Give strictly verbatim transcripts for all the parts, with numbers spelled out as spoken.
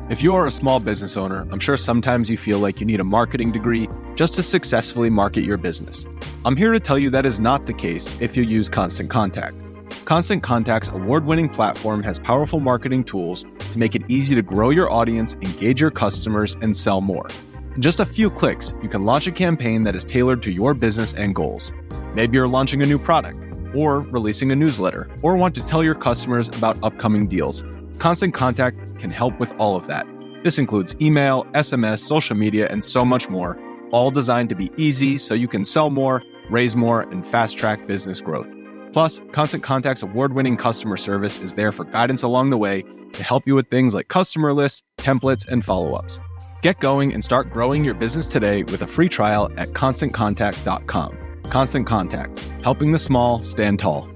If you are a small business owner, I'm sure sometimes you feel like you need a marketing degree just to successfully market your business. I'm here to tell you that is not the case if you use Constant Contact. Constant Contact's award-winning platform has powerful marketing tools to make it easy to grow your audience, engage your customers, and sell more. In just a few clicks, you can launch a campaign that is tailored to your business and goals. Maybe you're launching a new product, or releasing a newsletter, or want to tell your customers about upcoming deals. Constant Contact can help with all of that. This includes email, S M S, social media, and so much more, all designed to be easy so you can sell more, raise more, and fast-track business growth. Plus, Constant Contact's award-winning customer service is there for guidance along the way to help you with things like customer lists, templates, and follow-ups. Get going and start growing your business today with a free trial at constant contact dot com. Constant Contact, helping the small stand tall.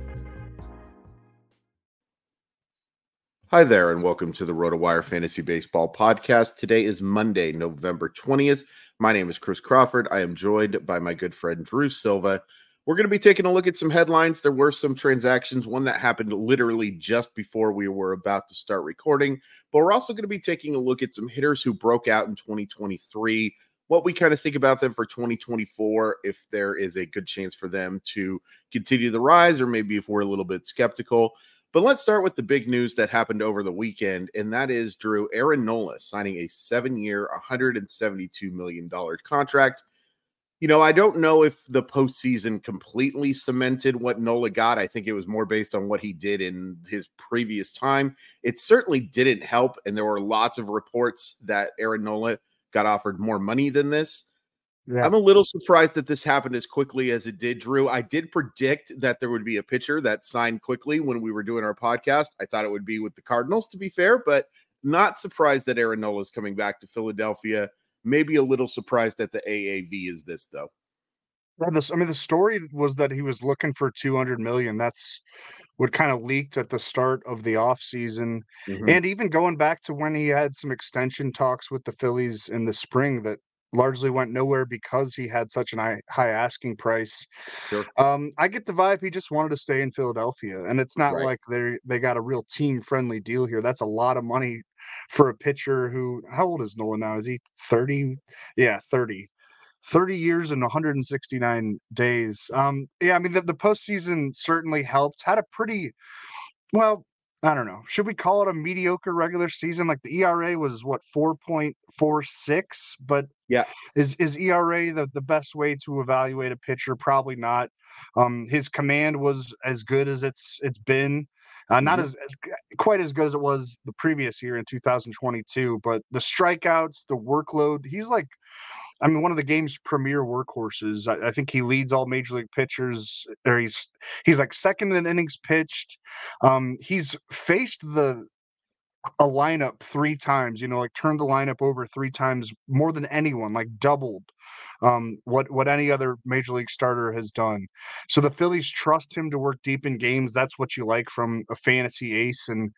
Hi there, and welcome to the RotoWire Fantasy Baseball Podcast. Today is Monday, November twentieth. My name is Chris Crawford. I am joined by my good friend Drew Silva. We're going to be taking a look at some headlines. There were some transactions, one that happened literally just before we were about to start recording, but we're also going to be taking a look at some hitters who broke out in twenty twenty-three, what we kind of think about them for twenty twenty-four, if there is a good chance for them to continue the rise, or maybe if we're a little bit skeptical. But let's start with the big news that happened over the weekend, and that is Drew Aaron Nola signing a seven-year, one hundred seventy-two million dollars contract. You know, I don't know if the postseason completely cemented what Nola got. I think it was more based on what he did in his previous time. It certainly didn't help, and there were lots of reports that Aaron Nola got offered more money than this. Yeah. I'm a little surprised that this happened as quickly as it did, Drew. I did predict that there would be a pitcher that signed quickly when we were doing our podcast. I thought it would be with the Cardinals, to be fair, but not surprised that Aaron Nola is coming back to Philadelphia. Maybe a little surprised that the A A V is this, though. I mean, the story was that he was looking for two hundred million dollars. That's what kind of leaked at the start of the offseason. Mm-hmm. And even going back to when he had some extension talks with the Phillies in the spring that largely went nowhere because he had such an high, high asking price. Sure. Um, I get the vibe he just wanted to stay in Philadelphia, and it's not right. like they they got a real team friendly deal here. That's a lot of money for a pitcher who, how old is Nolan now? Is he thirty? Yeah, thirty. thirty years and one hundred sixty-nine days. Um, yeah, I mean, the, the postseason certainly helped. Had a pretty, well, I don't know. Should we call it a mediocre regular season? Like the E R A was what, four point four six, but yeah, is is E R A the, the best way to evaluate a pitcher? Probably not. Um, his command was as good as it's it's been. Uh, not mm-hmm. as, as quite as good as it was the previous year in two thousand twenty-two, but the strikeouts, the workload, he's like, I mean, one of the game's premier workhorses. I, I think he leads all major league pitchers. Or he's he's like second in innings pitched. Um, he's faced the a lineup three times. You know, like turned the lineup over three times more than anyone. Like doubled um, what what any other major league starter has done. So the Phillies trust him to work deep in games. That's what you like from a fantasy ace. And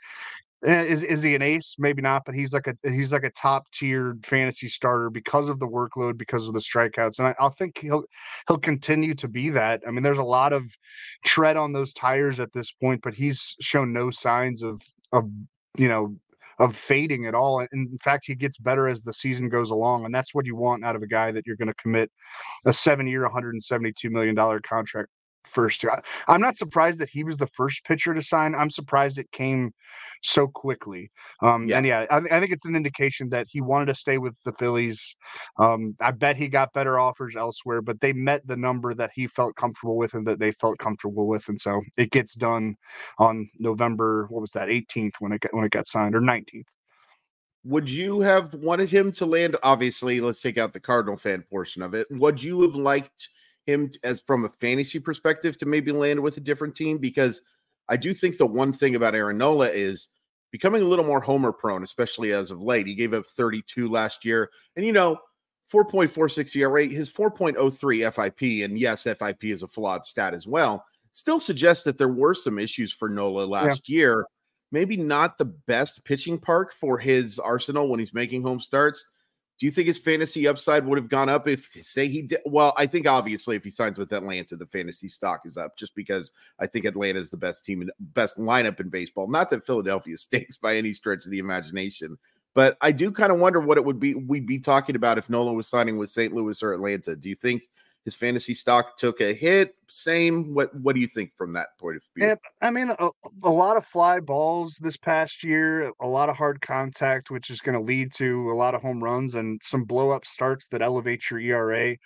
Is is he an ace? Maybe not, but he's like a he's like a top tiered fantasy starter because of the workload, because of the strikeouts, and I, I think he'll he'll continue to be that. I mean, there's a lot of tread on those tires at this point, but he's shown no signs of of you know of fading at all. And in fact, he gets better as the season goes along, and that's what you want out of a guy that you're going to commit a seven year, one hundred seventy-two million dollars contract first. I'm not surprised that he was the first pitcher to sign. I'm surprised it came so quickly. Um, yeah. And yeah, I, I think it's an indication that he wanted to stay with the Phillies. Um, I bet he got better offers elsewhere, but they met the number that he felt comfortable with and that they felt comfortable with. And so it gets done on November, what was that, eighteenth when it got, when it got signed, or nineteenth. Would you have wanted him to land? Obviously, let's take out the Cardinal fan portion of it. Would you have liked him as from a fantasy perspective to maybe land with a different team? Because I do think the one thing about Aaron Nola is becoming a little more homer prone, especially as of late. He gave up thirty-two last year, and you know, four point four six E R A, his four point oh three F I P, and yes, F I P is a flawed stat as well, still suggests that there were some issues for Nola last yeah. year. Maybe not the best pitching park for his arsenal when he's making home starts. Do you think his fantasy upside would have gone up if, say, he did? Well, I think obviously if he signs with Atlanta, the fantasy stock is up just because I think Atlanta is the best team and best lineup in baseball. Not that Philadelphia stinks by any stretch of the imagination, But I do kind of wonder what it would be we'd be talking about if Nolan was signing with Saint Louis or Atlanta. Do you think his fantasy stock took a hit? Same? What What do you think from that point of view? Yeah, I mean, a, a lot of fly balls this past year, a lot of hard contact, which is going to lead to a lot of home runs and some blow up starts that elevate your E R A.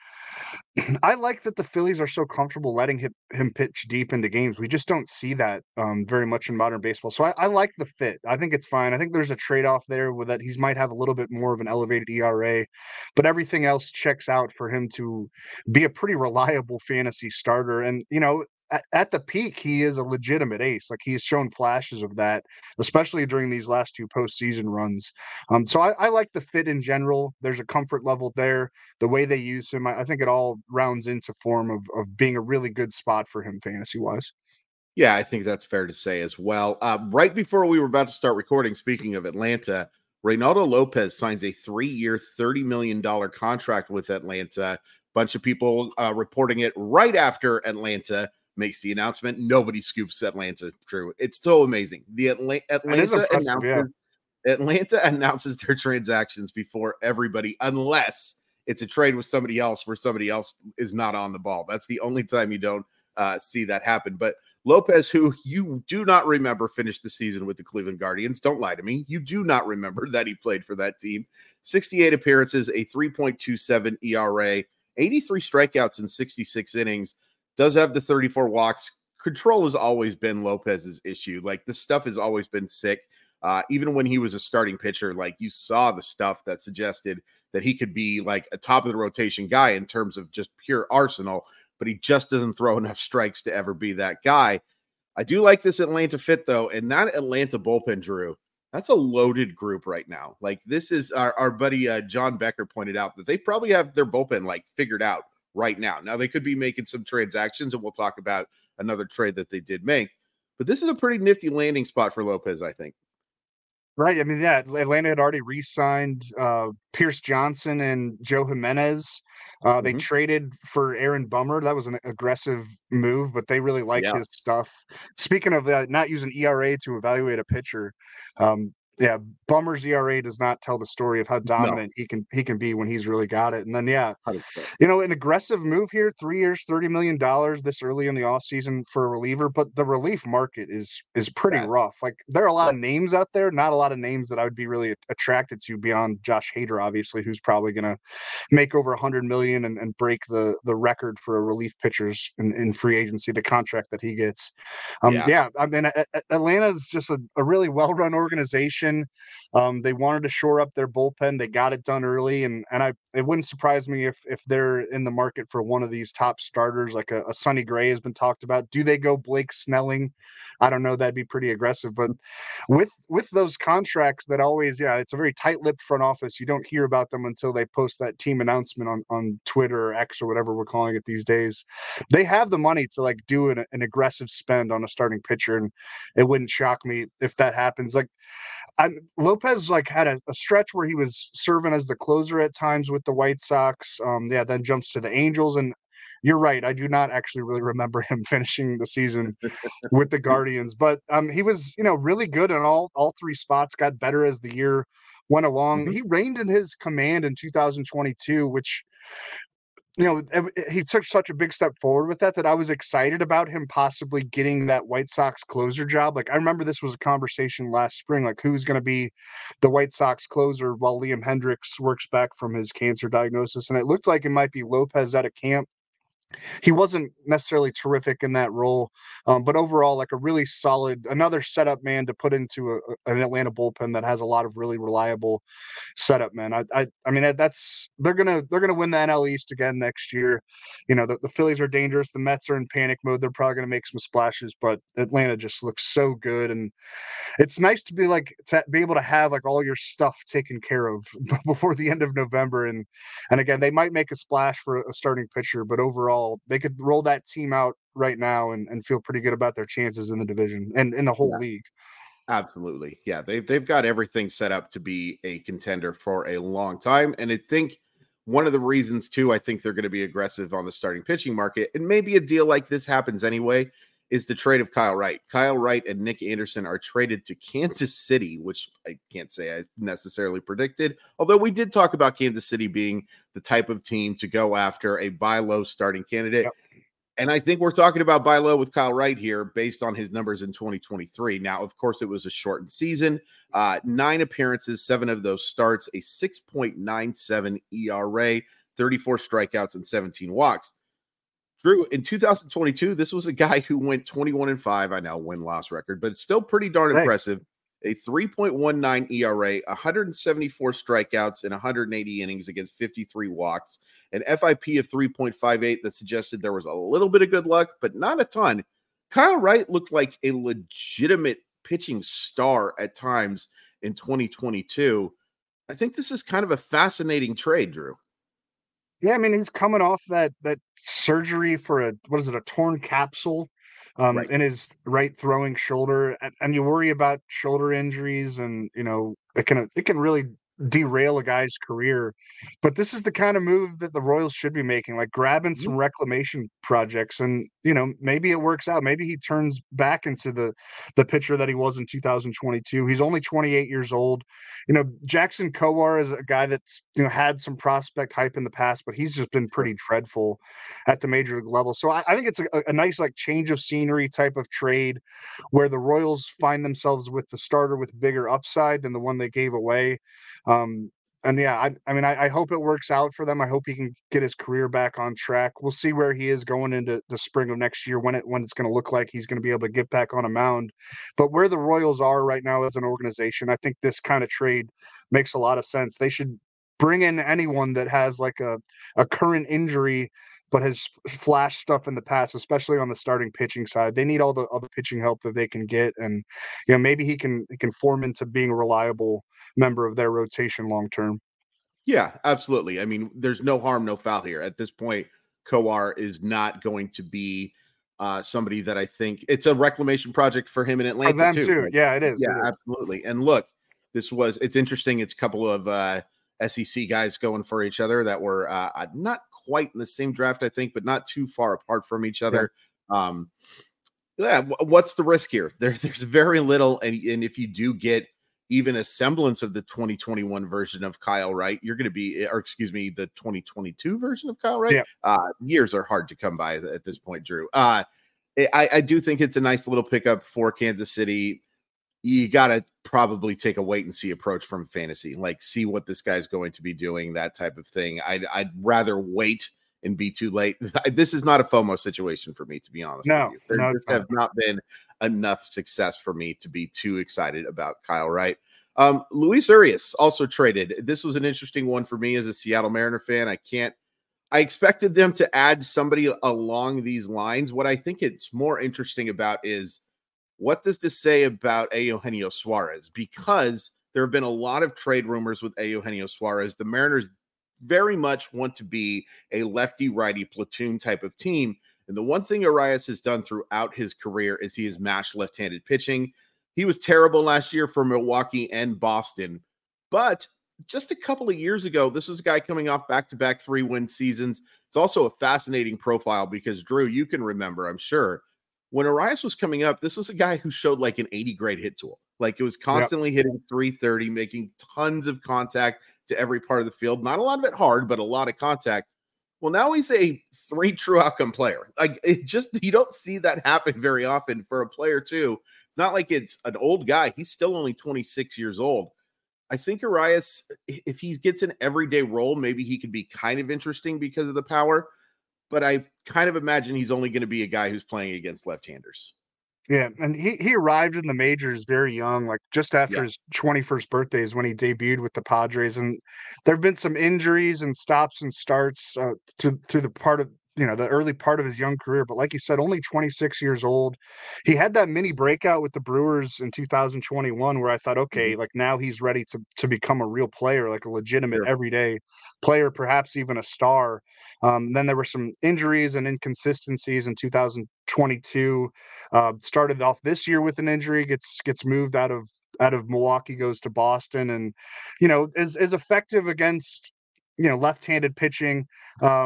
I like that the Phillies are so comfortable letting him, him pitch deep into games. We just don't see that um, very much in modern baseball. So I, I like the fit. I think it's fine. I think there's a trade off there with that he might have a little bit more of an elevated E R A, but everything else checks out for him to be a pretty reliable fantasy starter. And, you know, at, at the peak, he is a legitimate ace. Like he's shown flashes of that, especially during these last two postseason runs. Um, so I, I like the fit in general. There's a comfort level there. The way they use him, I, I think it all rounds into form of of being a really good spot for him fantasy wise. Yeah, I think that's fair to say as well. Uh, right before we were about to start recording, speaking of Atlanta, Reynaldo Lopez signs a three-year, thirty million dollars contract with Atlanta. Bunch of people uh, reporting it right after Atlanta makes the announcement. Nobody scoops Atlanta, Drew. It's so amazing. The Atla- Atlanta announces yeah. Atlanta announces their transactions before everybody, unless it's a trade with somebody else where somebody else is not on the ball. That's the only time you don't uh, see that happen. But Lopez, who you do not remember finished the season with the Cleveland Guardians, don't lie to me. You do not remember that he played for that team. sixty-eight appearances, a three point two seven E R A, eighty-three strikeouts in sixty-six innings, does have the thirty-four walks. Control has always been Lopez's issue. Like, the stuff has always been sick. Uh, even when he was a starting pitcher, like, you saw the stuff that suggested that he could be like a top of the rotation guy in terms of just pure arsenal, but he just doesn't throw enough strikes to ever be that guy. I do like this Atlanta fit, though, and that Atlanta bullpen, Drew, that's a loaded group right now. Like, this is our, our buddy uh, John Becker pointed out that they probably have their bullpen like figured out right now. Now, they could be making some transactions, and we'll talk about another trade that they did make, but this is a pretty nifty landing spot for Lopez, I think. Right. I mean, yeah, Atlanta had already re-signed uh, Pierce Johnson and Joe Jimenez. Uh, they Mm-hmm. traded for Aaron Bummer. That was an aggressive move, but they really like Yeah. his stuff. Speaking of uh, not using E R A to evaluate a pitcher, um, yeah, Bummer's E R A does not tell the story of how dominant no. he can he can be when he's really got it. And then, yeah, one hundred percent. You know, an aggressive move here, three years, thirty million dollars this early in the offseason for a reliever, but the relief market is is pretty yeah. rough. Like, there are a lot of names out there, not a lot of names that I would be really attracted to beyond Josh Hader, obviously, who's probably going to make over one hundred million dollars and, and break the the record for relief pitchers in, in free agency, the contract that he gets. Um, yeah. yeah, I mean, Atlanta is just a, a really well-run organization. Um, they wanted to shore up their bullpen. They got it done early, and and I it wouldn't surprise me if if they're in the market for one of these top starters, like a, a Sonny Gray has been talked about. Do they go Blake Snelling? I don't know. That'd be pretty aggressive. But with with those contracts that always, yeah, it's a very tight-lipped front office. You don't hear about them until they post that team announcement on on Twitter or X or whatever we're calling it these days. They have the money to like do an, an aggressive spend on a starting pitcher, and it wouldn't shock me if that happens. Like, I'm, Lopez like had a, a stretch where he was serving as the closer at times with the White Sox. Um, yeah, then jumps to the Angels, and you're right. I do not actually really remember him finishing the season with the Guardians, but um, he was, you know, really good in all all three spots. Got better as the year went along. Mm-hmm. He reigned in his command in two thousand twenty-two, which, you know, he took such a big step forward with that, that I was excited about him possibly getting that White Sox closer job. Like, I remember this was a conversation last spring, like, who's going to be the White Sox closer while Liam Hendricks works back from his cancer diagnosis. And it looked like it might be Lopez out of camp. He wasn't necessarily terrific in that role, um, but overall, like a really solid, another setup man to put into a, an Atlanta bullpen that has a lot of really reliable setup men. I, I, I mean, that's they're gonna they're gonna win the N L East again next year. You know, the, the Phillies are dangerous. The Mets are in panic mode. They're probably gonna make some splashes, but Atlanta just looks so good, and it's nice to be like to be able to have like all your stuff taken care of before the end of November. And and again, they might make a splash for a starting pitcher, but overall, they could roll that team out right now and, and feel pretty good about their chances in the division and in the whole yeah. league. Absolutely. Yeah, they've, they've got everything set up to be a contender for a long time. And I think one of the reasons, too, I think they're going to be aggressive on the starting pitching market, and maybe a deal like this happens anyway, is the trade of Kyle Wright. Kyle Wright and Nick Anderson are traded to Kansas City, which I can't say I necessarily predicted, although we did talk about Kansas City being the type of team to go after a buy low starting candidate. Yep. And I think we're talking about buy low with Kyle Wright here based on his numbers in twenty twenty-three. Now, of course, it was a shortened season, uh, nine appearances, seven of those starts, a six point nine seven E R A, thirty-four strikeouts, and seventeen walks. Drew, in two thousand twenty-two, this was a guy who went twenty-one and five. I know win-loss record, but it's still pretty darn Thanks. impressive. A three point one nine E R A, one hundred seventy-four strikeouts in one hundred eighty innings against fifty-three walks, an F I P of three point five eight that suggested there was a little bit of good luck, but not a ton. Kyle Wright looked like a legitimate pitching star at times in twenty twenty-two. I think this is kind of a fascinating trade, Drew. Yeah, I mean, he's coming off that that surgery for a what is it, a torn capsule um, Right. in his right throwing shoulder, and, and you worry about shoulder injuries, and you know it can it can really derail a guy's career. But this is the kind of move that the Royals should be making, like grabbing Mhm. some reclamation projects, and you know maybe it works out. Maybe he turns back into the the pitcher that he was in two thousand twenty-two. He's only twenty-eight years old. You know, Jackson Kowar is a guy that's you know had some prospect hype in the past, but he's just been pretty dreadful at the major league level. So I, I think it's a, a nice like change of scenery type of trade where the Royals find themselves with the starter with bigger upside than the one they gave away. Um, and yeah, I, I mean, I, I hope it works out for them. I hope he can get his career back on track. We'll see where he is going into the spring of next year when it when it's going to look like he's going to be able to get back on a mound. But where the Royals are right now as an organization, I think this kind of trade makes a lot of sense. They should bring in anyone that has like a, a current injury but has flashed stuff in the past, especially on the starting pitching side. They need all the other pitching help that they can get, and you know maybe he can he can form into being a reliable member of their rotation long term. Yeah, absolutely. I mean, there's no harm, no foul here. At this point, Kowar is not going to be uh, somebody that I think it's a reclamation project for him in Atlanta For them too. too. Like, Yeah, it is. yeah, It is. absolutely. And look, this was it's interesting. It's a couple of uh, S E C guys going for each other that were uh, not quite in the same draft, I think, but not too far apart from each other. Yeah. Um, yeah, what's the risk here? There, there's very little, and, and if you do get even a semblance of the twenty twenty-one version of Kyle Wright, you're going to be, or excuse me, the twenty twenty-two version of Kyle Wright. Yeah. Uh, years are hard to come by at this point, Drew. Uh, I, I do think it's a nice little pickup for Kansas City. You got to probably take a wait and see approach from fantasy, like see what this guy's going to be doing, that type of thing. I'd, I'd rather wait and be too late. This is not a FOMO situation for me, to be honest No, with you. There no, just have not been enough success for me to be too excited about Kyle Wright. Um, Luis Urias also traded. This was an interesting one for me as a Seattle Mariner fan. I can't, I expected them to add somebody along these lines. What I think it's more interesting about is what does this say about Eugenio Suarez? Because there have been a lot of trade rumors with Eugenio Suarez. The Mariners very much want to be a lefty-righty platoon type of team. And the one thing Urias has done throughout his career is he has mashed left-handed pitching. He was terrible last year for Milwaukee and Boston. But just a couple of years ago, this was a guy coming off back-to-back three-win seasons. It's also a fascinating profile because, Drew, you can remember, I'm sure, when Urias was coming up, this was a guy who showed like an eighty grade hit tool. Like it was constantly yep. hitting three thirty, making tons of contact to every part of the field. Not a lot of it hard, but a lot of contact. Well, now he's a three true outcome player. Like it just, you don't see that happen very often for a player too. It's not like it's an old guy. He's still only twenty-six years old. I think Urias, if he gets an everyday role, maybe he could be kind of interesting because of the power. But I kind of imagine he's only going to be a guy who's playing against left-handers. Yeah, and he he arrived in the majors very young, like just after Yeah. his twenty-first birthday is when he debuted with the Padres. And there have been some injuries and stops and starts uh, to through the part of you know the early part of his young career. But like you said, only twenty-six years old. He had that mini breakout with the Brewers in two thousand twenty-one, where I thought, okay, Mhm. like now he's ready to to become a real player, like a legitimate Sure. everyday player, perhaps even a star. Um, then there were some injuries and inconsistencies in two thousand twenty-two. Uh, started off this year with an injury, gets gets moved out of out of Milwaukee, goes to Boston, and you know is is effective against you know left-handed pitching. Um,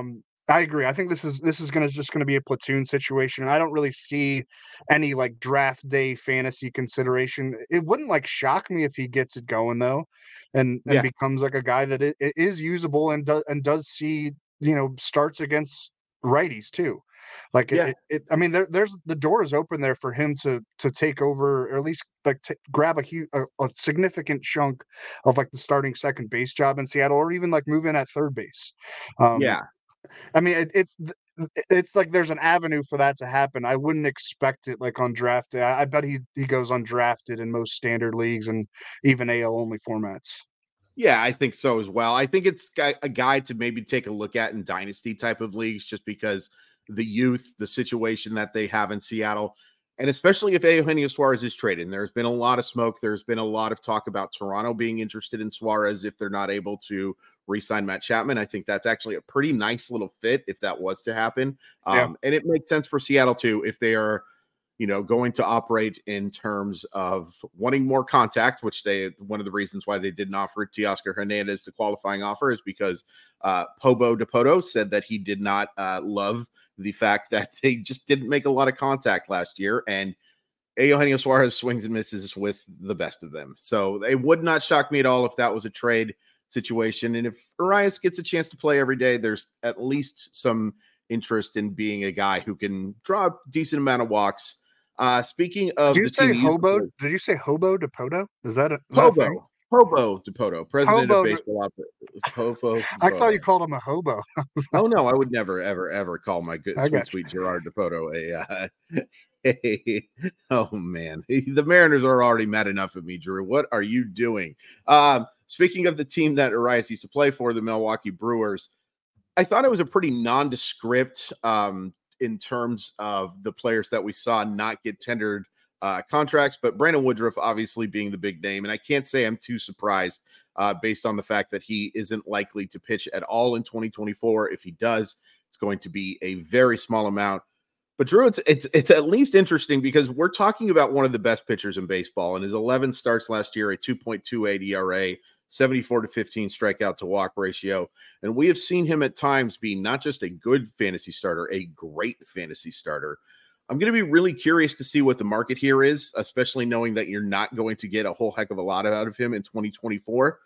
I agree. I think this is this is gonna just gonna be a platoon situation. I don't really see any, like, draft day fantasy consideration. It wouldn't, like, shock me if he gets it going though, and and Yeah. becomes, like, a guy that I is usable and does and does see, you know, starts against righties too. Like, it Yeah. it it I mean, there there's the door is open there for him to to take over, or at least, like, to grab a hu a a significant chunk of, like, the starting second base job in Seattle, or even, like, move in at third base. Um, Yeah. I mean, it it's th it's like there's an avenue for that to happen. I wouldn't expect it, like, on draft day. I I bet he he goes undrafted in most standard leagues and even A L only formats. Yeah, I think so as well. I think it's gu a guy to maybe take a look at in dynasty type of leagues just because the youth, the situation that they have in Seattle, and especially if Eugenio Suarez is traded. And there's been a lot of smoke. There's been a lot of talk about Toronto being interested in Suarez if they're not able to re-sign Matt Chapman. I think that's actually a pretty nice little fit if that was to happen. Yeah. Um, and it makes sense for Seattle too if they are, you know, going to operate in terms of wanting more contact, which they, one of the reasons why they didn't offer Teoscar Hernandez the qualifying offer is because uh, Pobo DePoto said that he did not uh, love the fact that they just didn't make a lot of contact last year. And Eugenio Suarez swings and misses with the best of them. So it would not shock me at all if that was a trade situation. And if Arias gets a chance to play every day, there's at least some interest in being a guy who can draw a decent amount of walks. Uh, speaking of Did you the team, say you hobo? Did you say hobo DePoto? Is that a is that a thing? Pobo, Pobo DePoto, president of Hobo de baseball operations. Pobo I thought you DePoto. called him a hobo. I was like, Oh no, I would never, ever, ever call my good, I sweet, got you. sweet Gerard DePoto a. Uh, hey, oh man, the Mariners are already mad enough at me, Drew. What are you doing? Um, speaking of the team that Arias used to play for, the Milwaukee Brewers, I thought it was a pretty nondescript um, in terms of the players that we saw not get tendered uh, contracts, but Brandon Woodruff obviously being the big name. And I can't say I'm too surprised uh, based on the fact that he isn't likely to pitch at all in twenty twenty-four. If he does, it's going to be a very small amount. But Drew, it's it's it's at least interesting because we're talking about one of the best pitchers in baseball, and his eleven starts last year, a two point two eight E R A, seventy-four to fifteen strikeout to walk ratio. And we have seen him at times be not just a good fantasy starter, a great fantasy starter. I'm going to be really curious to see what the market here is, especially knowing that you're not going to get a whole heck of a lot out of him in twenty twenty-four.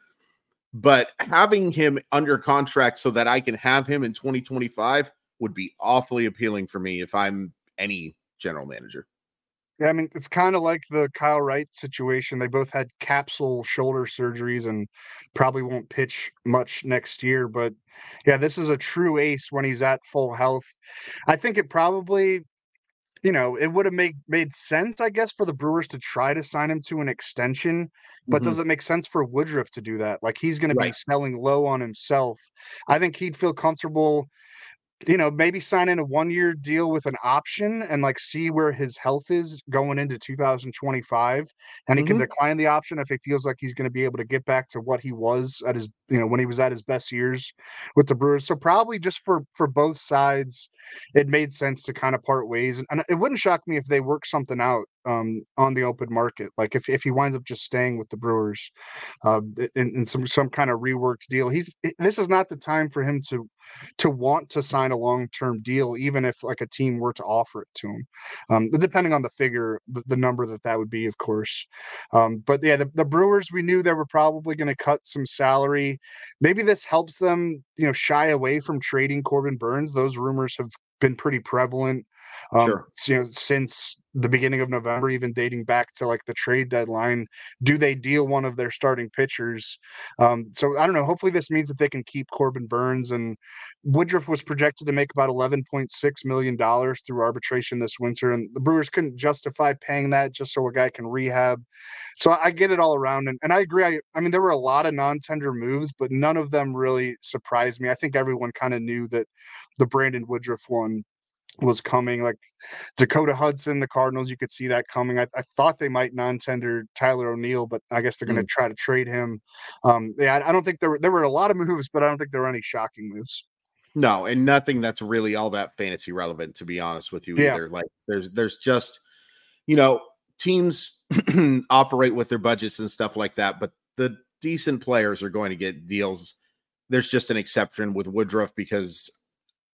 But having him under contract so that I can have him in twenty twenty-five would be awfully appealing for me if I'm any general manager. Yeah, I mean, it's kinda like the Kyle Wright situation. They both had capsule shoulder surgeries and probably won't pitch much next year, but, yeah, this is a true ace when he's at full health. I think it probably you know, it would've made made sense, I guess, for the Brewers to try to sign him to an extension, but Mhm. does it make sense for Woodruff to do that? Like, he's gonna be Right. selling low on himself. I think he'd feel comfortable you know, maybe sign in a one-year deal with an option and, like, see where his health is going into two thousand twenty-five, and he can Mhm. decline the option if he feels like he's gonna be able to get back to what he was at his you know, when he was at his best years with the Brewers. So, probably just for for both sides, it made sense to kinda part ways, and and it wouldn't shock me if they work something out, um, on the open market. Like, if if he winds up just staying with the Brewers, uh, in in some some kinda reworked deal. He's eh, this is not the time for him to to want to sign a long-term deal, even if like a team were to offer it to him. Um, depending on the figure, the, the number that that would be, of course. Um, but yeah, the, the Brewers, we knew they were probably going to cut some salary. Maybe this helps them, you know, shy away from trading Corbin Burns. Those rumors have been pretty prevalent, um, Sure. you know, since the beginning of November, even dating back to like the trade deadline. Do they deal one of their starting pitchers? Um, so I don't know. Hopefully, this means that they can keep Corbin Burns, and Woodruff was projected to make about eleven point six million dollars through arbitration this winter, and the Brewers couldn't justify paying that just so a guy can rehab. So I get it all around, and, and I agree. I, I mean, there were a lot of non-tender moves, but none of them really surprised me. I think everyone kind of knew that the Brandon Woodruff one was coming. Like Dakota Hudson, the Cardinals, you could see that coming. I, I thought they might non-tender Tyler O'Neill, but I guess they're going to Mm. try to trade him. Um, yeah, I, I don't think there were there were a lot of moves, but I don't think there were any shocking moves. No, and nothing that's really all that fantasy relevant, to be honest with you, Yeah. either. Like there's there's just, you know, teams operate with their budgets and stuff like that, but the decent players are going to get deals. There's just an exception with Woodruff because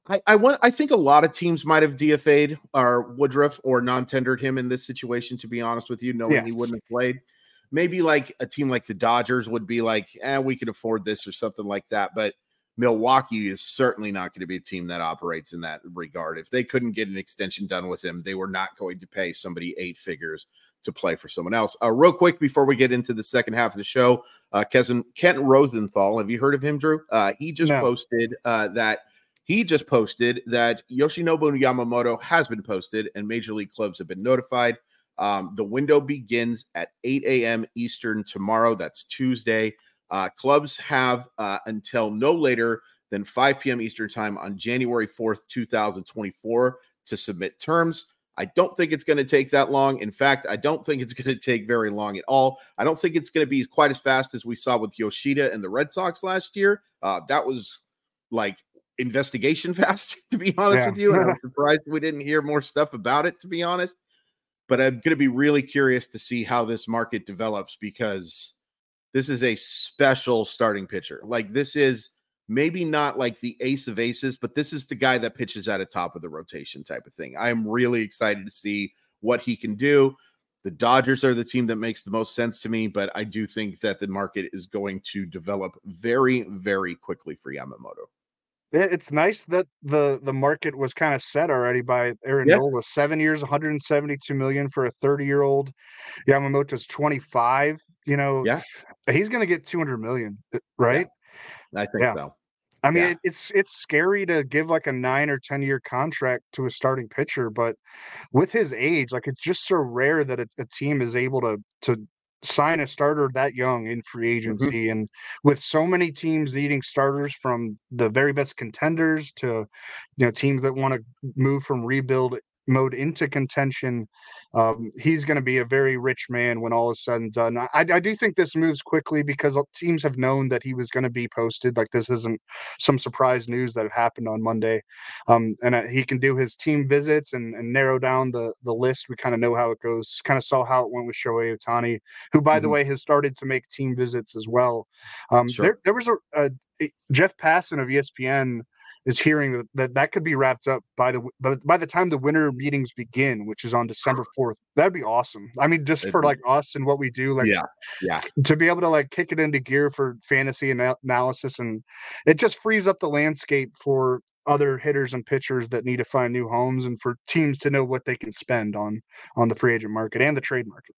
I, I want. I think a lot of teams might have D F A'd or Woodruff or non-tendered him in this situation. To be honest with you, knowing Yes. he wouldn't have played, maybe like a team like the Dodgers would be like, "Eh, we can afford this" or something like that. But Milwaukee is certainly not going to be a team that operates in that regard. If they couldn't get an extension done with him, they were not going to pay somebody eight figures to play for someone else. Uh, real quick before we get into the second half of the show, uh, Kevin, Kent Rosenthal, have you heard of him, Drew? Uh, he just No. posted uh, that. He just posted that Yoshinobu Yamamoto has been posted and major league clubs have been notified. Um, the window begins at eight a.m. Eastern tomorrow. That's Tuesday. Uh, clubs have uh, until no later than five p.m. Eastern time on January fourth, twenty twenty-four to submit terms. I don't think it's going to take that long. In fact, I don't think it's going to take very long at all. I don't think it's going to be quite as fast as we saw with Yoshida and the Red Sox last year. Uh, that was like investigation fast, to be honest Yeah. with you. And I'm surprised we didn't hear more stuff about it, to be honest. But I'm going to be really curious to see how this market develops because this is a special starting pitcher. Like this is maybe not like the ace of aces, but this is the guy that pitches at the top of the rotation type of thing. I am really excited to see what he can do. The Dodgers are the team that makes the most sense to me, but I do think that the market is going to develop very, very quickly for Yamamoto. It's nice that the the market was kind of set already by Aaron Yeah. Nola. Seven years, one hundred seventy-two million for a thirty-year-old. Yamamoto's twenty-five. You know, Yeah. he's going to get two hundred million, right? Yeah, I think Yeah. so. I mean, Yeah. it, it's it's scary to give like a nine or ten year contract to a starting pitcher, but with his age, like it's just so rare that a, a team is able to to sign a starter that young in free agency. And with so many teams needing starters from the very best contenders to you know teams that want to move from rebuild mode into contention, um, he's going to be a very rich man when all is said and done. I, I do think this moves quickly because teams have known that he was going to be posted. Like this isn't some surprise news that happened on Monday. Um, and uh, he can do his team visits and, and narrow down the the list. We kind of know how it goes. Kind of saw how it went with Shohei Ohtani, who, by the Mhm. way, has started to make team visits as well. Um, Sure. There, there was a, a Jeff Passan of E S P N is hearing that, that that could be wrapped up by the by, by the time the winter meetings begin, which is on December fourth. That'd be awesome. I mean, just It'd for be- like us and what we do, like Yeah. Yeah. to be able to like kick it into gear for fantasy ana- analysis, and it just frees up the landscape for other hitters and pitchers that need to find new homes, and for teams to know what they can spend on on the free agent market and the trade market.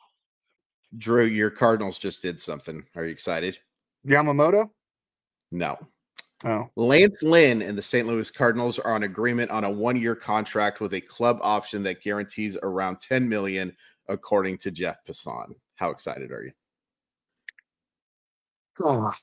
Drew, your Cardinals just did something. Are you excited? Yamamoto? No. Oh, Lance Lynn and the Saint Louis Cardinals are on agreement on a one-year contract with a club option that guarantees around ten million dollars, according to Jeff Passan. How excited are you? oh.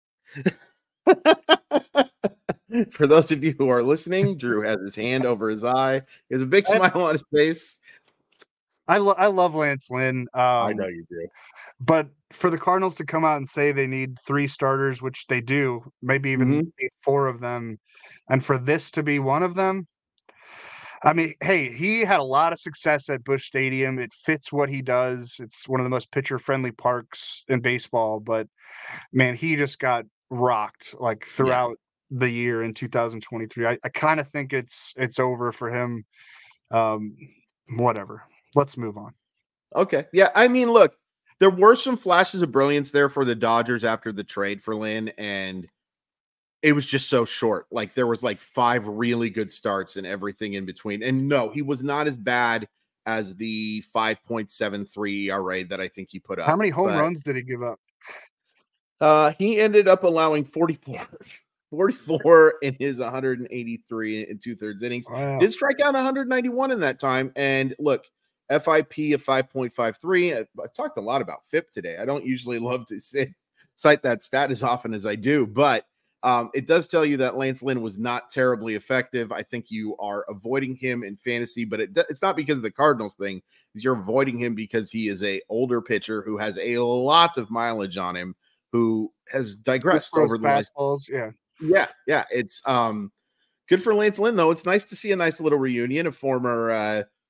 For those of you who are listening, Drew has his hand over his eye. He has a big smile on his face. I, lo- I love Lance Lynn. Um, I know you do. But for the Cardinals to come out and say they need three starters, which they do, maybe even Mhm. need four of them, and for this to be one of them, I mean, hey, he had a lot of success at Busch Stadium. It fits what he does. It's one of the most pitcher-friendly parks in baseball, but man, he just got rocked like throughout the year in two thousand twenty-three. I, I kind of think it's it's over for him. Um, whatever. Let's move on. Okay. Yeah. I mean, look, there were some flashes of brilliance there for the Dodgers after the trade for Lynn, and it was just so short. Like there was like five really good starts and everything in between. And no, he was not as bad as the five point seven three E R A that I think he put up. How many home But, runs did he give up? Uh, he ended up allowing forty-four, forty-four in his one hundred eighty-three and two thirds innings. Wow. Did strike out one hundred ninety-one in that time. And look, F I P of five point five three. I've, I've talked a lot about F I P today. I don't usually love to say, cite that stat as often as I do, but um, it does tell you that Lance Lynn was not terribly effective. I think you are avoiding him in fantasy, but it, it's not because of the Cardinals thing. You're avoiding him because he is a older pitcher who has a lot of mileage on him, who has digressed over the last. Fastballs, yeah. Yeah, yeah. It's um good for Lance Lynn, though. It's nice to see a nice little reunion of former uh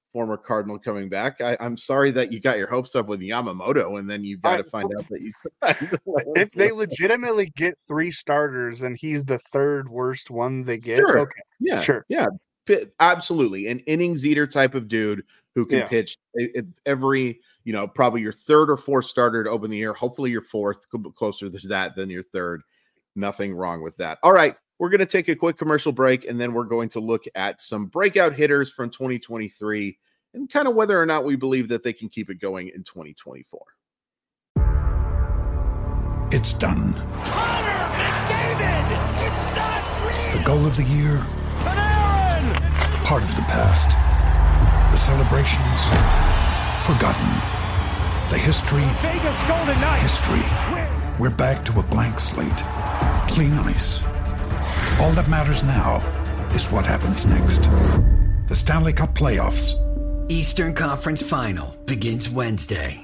former Cardinal coming back. I, I'm sorry that you got your hopes up with Yamamoto, and then you got to find out that you. If they legitimately get three starters and he's the third worst one they get, sure, okay, yeah, sure, yeah, absolutely, an innings eater type of dude who can yeah. pitch every, you know, probably your third or fourth starter to open the year. Hopefully, your fourth, closer to that than your third. Nothing wrong with that. All right. We're going to take a quick commercial break, and then we're going to look at some breakout hitters from twenty twenty-three and kind of whether or not we believe that they can keep it going in twenty twenty-four. It's done. Connor McDavid! It's not real! The goal of the year, Panarin! part of the past. The celebrations, forgotten. The history, Vegas Golden Knights! history. We're back to a blank slate. Clean ice. All that matters now is what happens next. The Stanley Cup Playoffs. Eastern Conference Final begins Wednesday.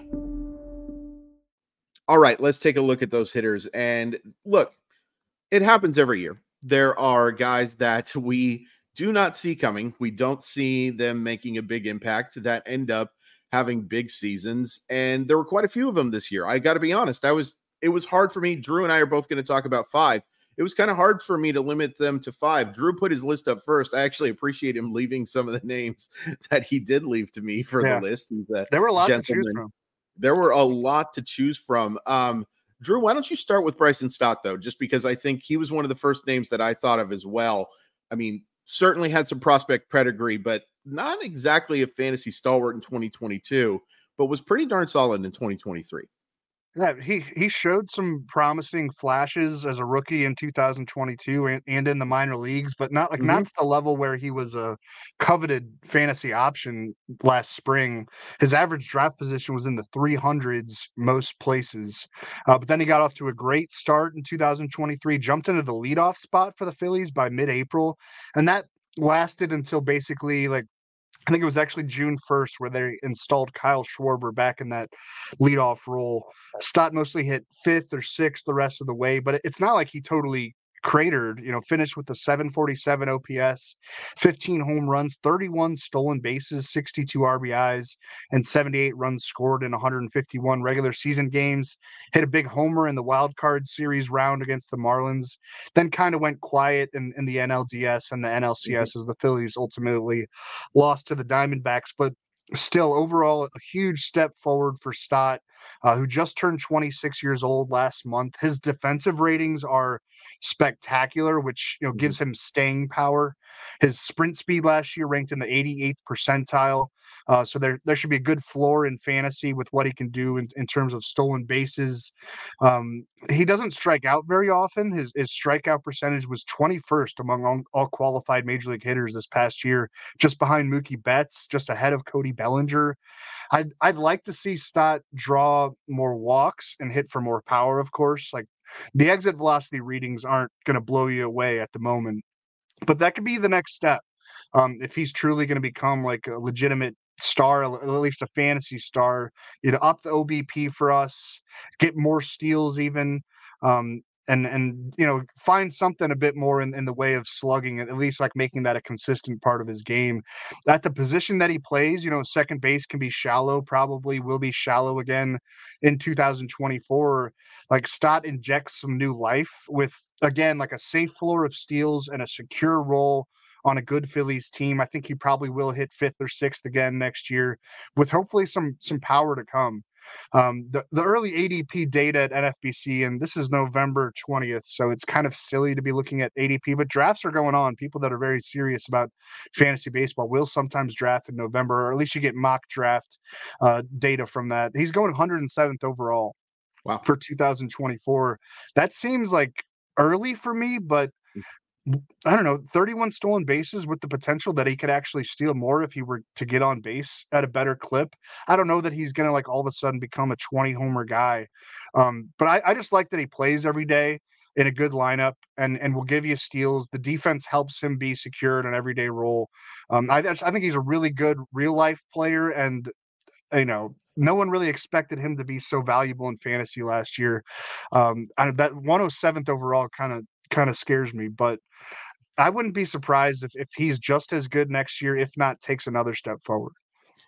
All right, let's take a look at those hitters. And look, it happens every year. There are guys that we do not see coming. We don't see them making a big impact that end up having big seasons. And there were quite a few of them this year. I got to be honest. I was, it was hard for me. Drew and I are both going to talk about five. It was kind of hard for me to limit them to five. Drew put his list up first. I actually appreciate him leaving some of the names that he did leave to me for yeah. the list. There were a lot gentleman. to choose from. There were a lot to choose from. Um, Drew, why don't you start with Bryson Stott, though, just because I think he was one of the first names that I thought of as well. I mean, certainly had some prospect pedigree, but not exactly a fantasy stalwart in twenty twenty-two, but was pretty darn solid in twenty twenty-three. Yeah, he he showed some promising flashes as a rookie in two thousand twenty-two and, and in the minor leagues, but not like mm-hmm. not to the level where he was a coveted fantasy option last spring. His average draft position was in the three hundreds most places, uh, but then he got off to a great start in two thousand twenty-three, jumped into the leadoff spot for the Phillies by mid-April, and that lasted until basically like I think it was actually June first where they installed Kyle Schwarber back in that leadoff role. Stott mostly hit fifth or sixth the rest of the way, but it's not like he totally cratered, you know, finished with a seven forty-seven O P S, fifteen home runs, thirty-one stolen bases, sixty-two R B Is, and seventy-eight runs scored in one hundred fifty-one regular season games. Hit a big homer in the wild card series round against the Marlins, then kind of went quiet in, in the N L D S and the N L C S mm-hmm. as the Phillies ultimately lost to the Diamondbacks. But still, overall, a huge step forward for Stott, uh, who just turned twenty-six years old last month. His defensive ratings are spectacular, which you know mm-hmm. gives him staying power. His sprint speed last year ranked in the eighty-eighth percentile. Uh, so there, there should be a good floor in fantasy with what he can do in, in terms of stolen bases. Um, he doesn't strike out very often. His, his strikeout percentage was twenty-first among all, all qualified major league hitters this past year, just behind Mookie Betts, just ahead of Cody Bellinger. I'd, I'd like to see Stott draw more walks and hit for more power, of course. Like the exit velocity readings aren't going to blow you away at the moment, but that could be the next step. Um, if he's truly going to become like a legitimate star, at least a fantasy star, you know, up the O B P for us, get more steals even, um, and, and, you know, find something a bit more in, in the way of slugging, at least like making that a consistent part of his game. At the position that he plays, you know, second base can be shallow, probably will be shallow again in two thousand twenty-four. Like Stott injects some new life with, again, like a safe floor of steals and a secure role on a good Phillies team. I think he probably will hit fifth or sixth again next year with hopefully some some power to come. Um, the, the early A D P data at N F B C, and this is November twentieth, so it's kind of silly to be looking at A D P, but drafts are going on. People that are very serious about fantasy baseball will sometimes draft in November, or at least you get mock draft uh, data from that. He's going one hundred seventh overall. Wow. For two thousand twenty-four. That seems like early for me, but I don't know, thirty-one stolen bases with the potential that he could actually steal more if he were to get on base at a better clip. I don't know that he's going to like all of a sudden become a twenty homer guy. Um, but I, I just like that he plays every day in a good lineup and, and will give you steals. The defense helps him be secure in an everyday role. Um, I, I think he's a really good real life player, and you know, no one really expected him to be so valuable in fantasy last year. Um, I, that one oh seventh overall kind of kind of scares me, but I wouldn't be surprised if, if he's just as good next year, if not takes another step forward.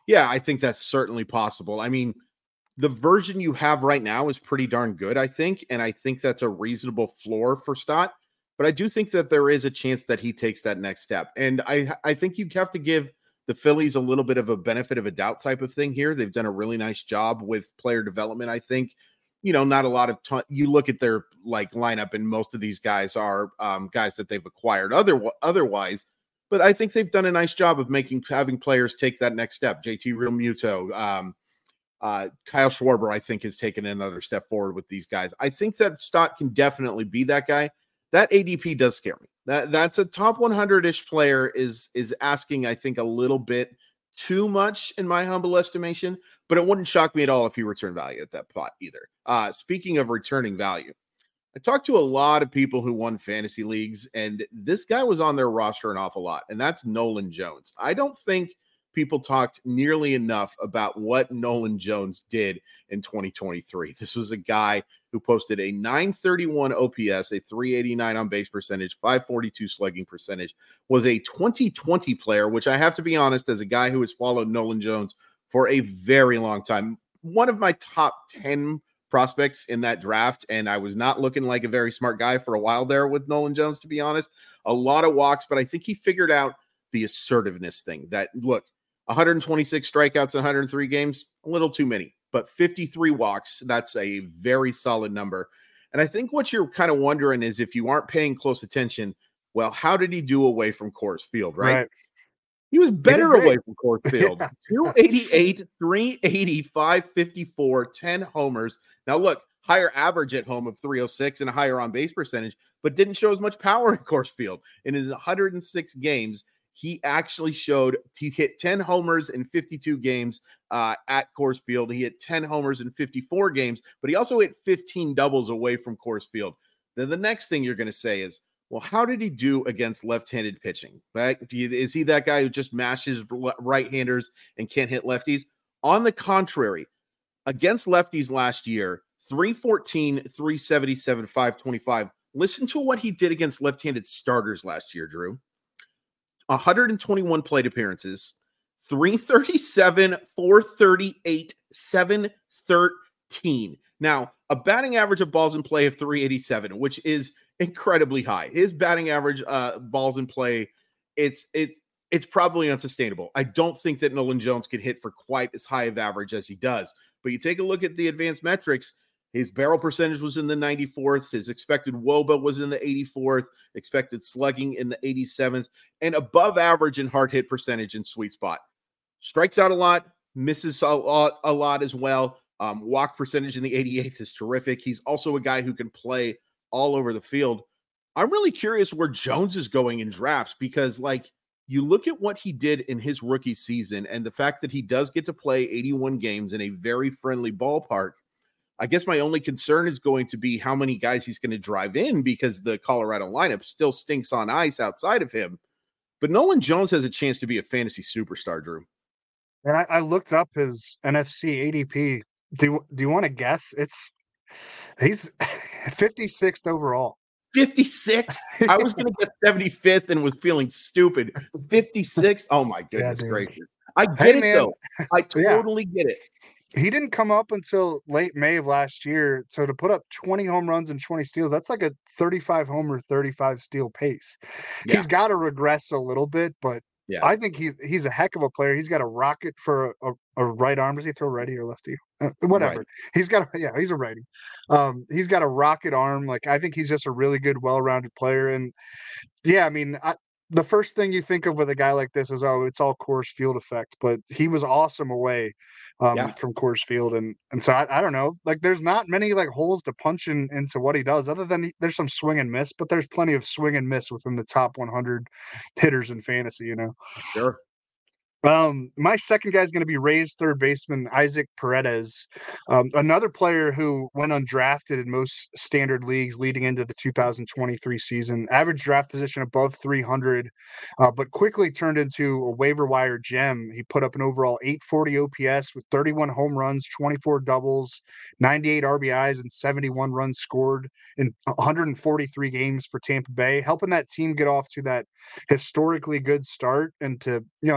Yeah, I think that's certainly possible. I mean, the version you have right now is pretty darn good, I think, and I think that's a reasonable floor for Stott. But I do think that there is a chance that he takes that next step. And I, I think you have to give the Phillies a little bit of a benefit of a doubt type of thing here. They've done a really nice job with player development, I think. You know, not a lot of ton- you look at their like lineup, and most of these guys are um, guys that they've acquired other otherwise. But I think they've done a nice job of making having players take that next step. J T Realmuto, um, uh, Kyle Schwarber, I think, has taken another step forward with these guys. I think that Stott can definitely be that guy. That A D P does scare me. That that's a top one hundred-ish player is is asking, I think, a little bit too much in my humble estimation, but it wouldn't shock me at all if he returned value at that pot either. Uh, speaking of returning value, I talked to a lot of people who won fantasy leagues, and this guy was on their roster an awful lot, and that's Nolan Jones. I don't think people talked nearly enough about what Nolan Jones did in twenty twenty-three. This was a guy who posted a nine thirty-one O P S, a three eighty-nine on base percentage, five forty-two slugging percentage, was a twenty twenty player, which I have to be honest, as a guy who has followed Nolan Jones for a very long time, one of my top ten prospects in that draft. And I was not looking like a very smart guy for a while there with Nolan Jones, to be honest. A lot of walks, but I think he figured out the assertiveness thing that, look, one hundred twenty-six strikeouts in one hundred three games, a little too many, but fifty-three walks, that's a very solid number. And I think what you're kind of wondering is, if you aren't paying close attention, well, how did he do away from Coors Field, right? right. He was better away from Coors Field. Yeah. two eighty-eight, three eighty, five fifty-four, ten homers. Now, look, higher average at home of three oh six and a higher on-base percentage, but didn't show as much power in Coors Field. In his one hundred six games, he actually showed he hit ten homers in fifty-two games uh, at Coors Field. He hit ten homers in fifty-four games, but he also hit fifteen doubles away from Coors Field. Then the next thing you're going to say is, well, how did he do against left-handed pitching? Right? Is he that guy who just mashes right-handers and can't hit lefties? On the contrary, against lefties last year, three fourteen, three seventy-seven, five twenty-five. Listen to what he did against left-handed starters last year, Drew. one hundred twenty-one plate appearances, three thirty-seven, four thirty-eight, seven thirteen. Now, a batting average of balls in play of three eighty-seven, which is incredibly high. His batting average uh, balls in play, it's it's it's probably unsustainable. I don't think that Nolan Jones can hit for quite as high of average as he does. But you take a look at the advanced metrics, his barrel percentage was in the ninety-fourth. His expected W O B A was in the eighty-fourth. Expected slugging in the eighty-seventh. And above average in hard hit percentage and sweet spot. Strikes out a lot, misses a lot, a lot as well. Um, walk percentage in the eighty-eighth is terrific. He's also a guy who can play all over the field. I'm really curious where Jones is going in drafts, because, like, you look at what he did in his rookie season and the fact that he does get to play eighty-one games in a very friendly ballpark. I guess my only concern is going to be how many guys he's going to drive in, because the Colorado lineup still stinks on ice outside of him. But Nolan Jones has a chance to be a fantasy superstar, Drew. And I, I looked up his N F C A D P. Do, do you want to guess? It's he's fifty-sixth overall. fifty-sixth? I was going to get seventy-fifth and was feeling stupid. fifty-sixth? Oh, my goodness yeah, gracious. I get hey, it, man. though. I totally yeah. get it. He didn't come up until late May of last year. So to put up twenty home runs and twenty steals, that's like a thirty-five homer, thirty-five steal pace. Yeah. He's got to regress a little bit, but yeah. I think he's he's a heck of a player. He's got a rocket for a, a, a right arm. Does he throw righty or lefty? Uh, whatever. Right. He's got a, yeah, he's a righty. Um, he's got a rocket arm. Like, I think he's just a really good, well-rounded player. And yeah, I mean, I, the first thing you think of with a guy like this is, oh, it's all Coors Field effect. But he was awesome away um, yeah. from Coors Field, and and so I, I don't know. Like, there's not many like holes to punch in into what he does, other than he, there's some swing and miss. But there's plenty of swing and miss within the top one hundred hitters in fantasy. You know. Sure. Um, my second guy is going to be Rays third baseman Isaac Paredes, um, another player who went undrafted in most standard leagues leading into the two thousand twenty-three season. Average draft position above three hundred, uh, but quickly turned into a waiver wire gem. He put up an overall eight forty O P S with thirty-one home runs, twenty-four doubles, ninety-eight R B Is, and seventy-one runs scored in one hundred forty-three games for Tampa Bay, helping that team get off to that historically good start and to, you know, stay in the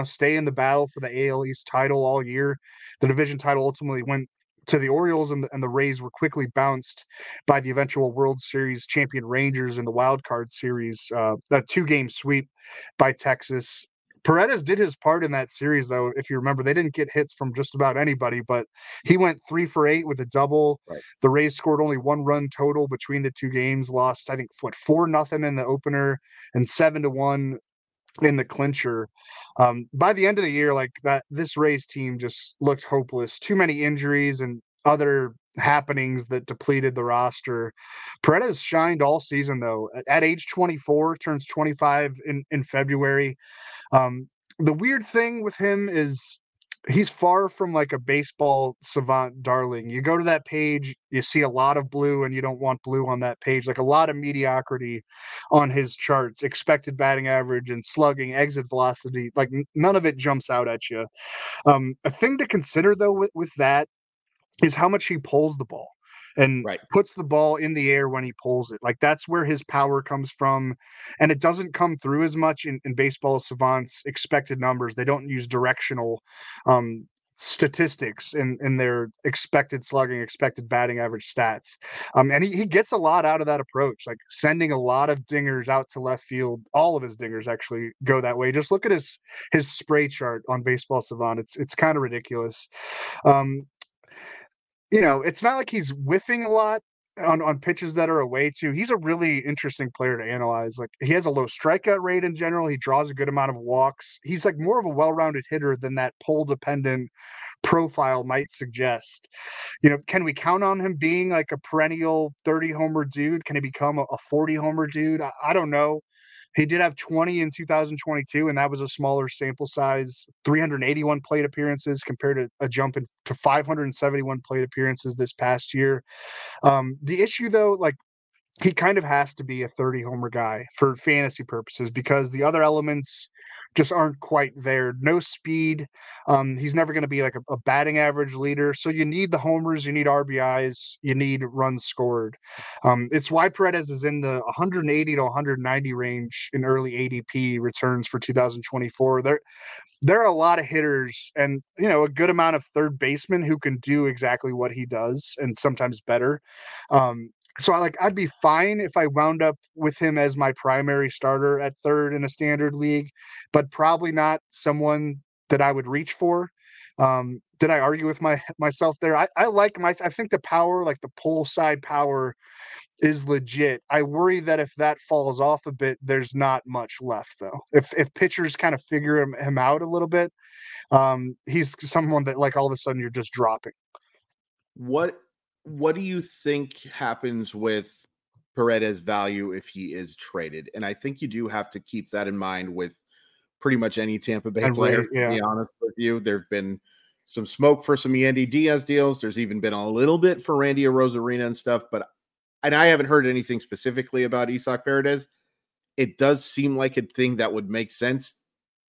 the battle for the A L East title all year. The division title ultimately went to the Orioles, and the, and the Rays were quickly bounced by the eventual World Series champion Rangers in the wild card series, uh, a two-game sweep by Texas. Paredes did his part in that series, though. If you remember, they didn't get hits from just about anybody, but he went three for eight with a double. Right. The Rays scored only one run total between the two games, lost, I think, what, four nothing in the opener and seven to one in the clincher. Um, by the end of the year, like that, this Rays team just looked hopeless. Too many injuries and other happenings that depleted the roster. Paredes shined all season, though. At age twenty-four, turns twenty-five in, in February. Um, the weird thing with him is he's far from like a baseball savant darling. You go to that page, you see a lot of blue, and you don't want blue on that page. Like a lot of mediocrity on his charts, expected batting average and slugging, exit velocity. Like n- none of it jumps out at you. Um, a thing to consider though with, with that is how much he pulls the ball and Right. puts the ball in the air when he pulls it. Like that's where his power comes from. And it doesn't come through as much in, in baseball savants expected numbers. They don't use directional um, statistics in, in their expected slugging, expected batting average stats. Um, and he, he gets a lot out of that approach, like sending a lot of dingers out to left field. All of his dingers actually go that way. Just look at his, his spray chart on Baseball Savant. It's, it's kind of ridiculous. Um, You know, it's not like he's whiffing a lot on, on pitches that are away too. He's a really interesting player to analyze. Like he has a low strikeout rate in general. He draws a good amount of walks. He's like more of a well-rounded hitter than that pull dependent profile might suggest. You know, can we count on him being like a perennial thirty homer dude? Can he become a, a forty homer dude? I, I don't know. He did have twenty in two thousand twenty-two, and that was a smaller sample size, three hundred eighty-one plate appearances compared to a jump in, to five hundred seventy-one plate appearances this past year. Um, the issue, though, like he kind of has to be a thirty homer guy for fantasy purposes because the other elements just aren't quite there. No speed. Um, he's never going to be like a, a batting average leader. So you need the homers, you need R B Is, you need runs scored. Um, it's why Paredes is in the one hundred eighty to one hundred ninety range in early A D P returns for two thousand twenty-four. There, there are a lot of hitters and, you know, a good amount of third basemen who can do exactly what he does and sometimes better. Um, So I like I'd be fine if I wound up with him as my primary starter at third in a standard league, but probably not someone that I would reach for. Um, did I argue with my myself there? I, I like my I think the power, like the pull side power, is legit. I worry that if that falls off a bit, there's not much left though. If if pitchers kind of figure him, him out a little bit, um, he's someone that like all of a sudden you're just dropping. What What do you think happens with Paredes' value if he is traded? And I think you do have to keep that in mind with pretty much any Tampa Bay And player, Ray, yeah. to be honest with you. There have been some smoke for some Yandy Diaz deals. There's even been a little bit for Randy Arozarena and stuff, but and I haven't heard anything specifically about Isaac Paredes. It does seem like a thing that would make sense.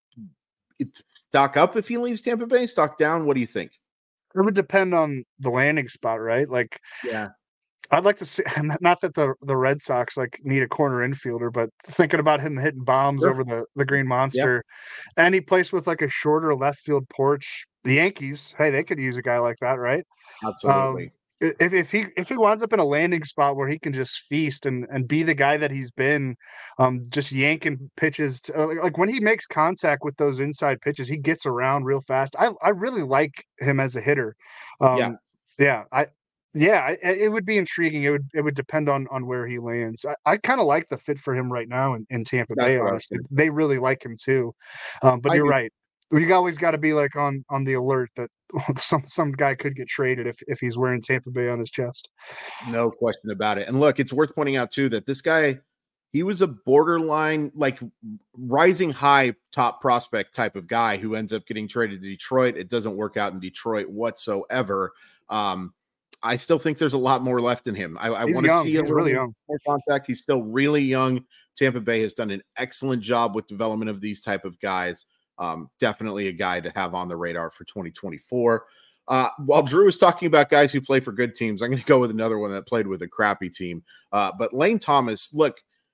It's stock up if he leaves Tampa Bay, stock down. What do you think? It would depend on the landing spot, right? Like, Yeah, I'd like to see, not that the, the Red Sox like need a corner infielder, but thinking about him hitting bombs Sure. over the, the Green Monster, any place with like a shorter left field porch, the Yankees, hey, they could use a guy like that, right? absolutely. Um, if if he if he winds up in a landing spot where he can just feast and, and be the guy that he's been, um, just yanking pitches, to, uh, like when he makes contact with those inside pitches, he gets around real fast. I I really like him as a hitter. Um, Yeah. yeah, I yeah, I, it would be intriguing. It would it would depend on on where he lands. I, I kind of like the fit for him right now in, in Tampa That's Bay. what I was Honestly, thinking. they really like him too. Um, but I you're do. right. You always got to be like on on the alert that some some guy could get traded if if he's wearing Tampa Bay on his chest. No question about it. And look, it's worth pointing out too that this guy, he was a borderline, like rising high top prospect type of guy who ends up getting traded to Detroit. It doesn't work out in Detroit whatsoever. Um, I still think there's a lot more left in him. I, I He's want to young. see a He's little really more young. more contact. He's still really young. Tampa Bay has done an excellent job with development of these type of guys. Um, definitely a guy to have on the radar for twenty twenty-four. Uh, while Drew is talking about guys who play for good teams, I'm going to go with another one that played with a crappy team. Uh, but Lane Thomas, look,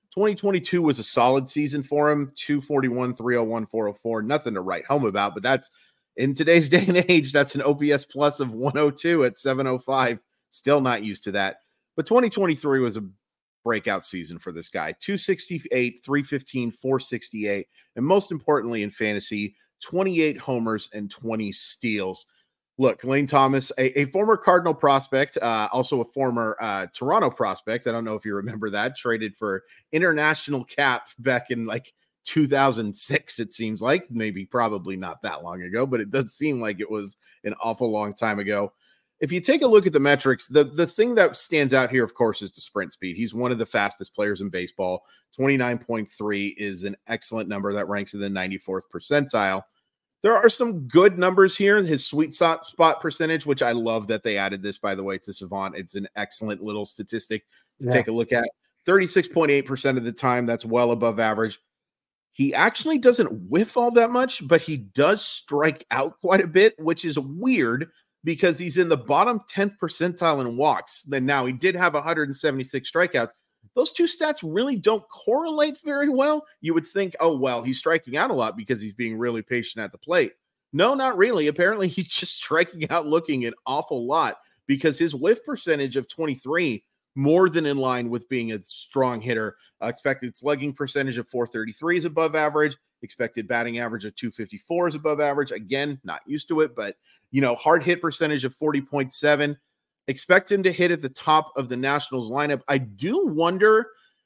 twenty twenty-two was a solid season for him. two forty-one, three oh one, four oh four. Nothing to write home about, but that's in today's day and age, that's an O P S plus of one oh two at seven oh five. Still not used to that. But twenty twenty-three was a breakout season for this guy. two sixty-eight, three fifteen, four sixty-eight. And most importantly in fantasy, twenty-eight homers and twenty steals. Look, Lane Thomas, a, a former Cardinal prospect, uh, also a former uh, Toronto prospect. I don't know if you remember that. Traded for international cap back in like two thousand six, it seems like. Maybe probably not that long ago, but it does seem like it was an awful long time ago. If you take a look at the metrics, the, the thing that stands out here, of course, is the sprint speed. He's one of the fastest players in baseball. twenty-nine point three is an excellent number that ranks in the ninety-fourth percentile. There are some good numbers here. His sweet spot percentage, which I love that they added this, by the way, to Savant. It's an excellent little statistic to yeah. take a look at. thirty-six point eight percent of the time, that's well above average. He actually doesn't whiff all that much, but he does strike out quite a bit, which is weird because he's in the bottom tenth percentile in walks. Then now he did have one hundred seventy-six strikeouts. Those two stats really don't correlate very well. You would think, oh, well, he's striking out a lot because he's being really patient at the plate. No, not really. Apparently, he's just striking out looking an awful lot because his whiff percentage of twenty-three, more than in line with being a strong hitter. Uh, expected slugging percentage of four thirty-three is above average. Expected batting average of two fifty-four is above average. Again, not used to it, but, you know, hard hit percentage of forty point seven. Expect him to hit at the top of the Nationals lineup. I do wonder,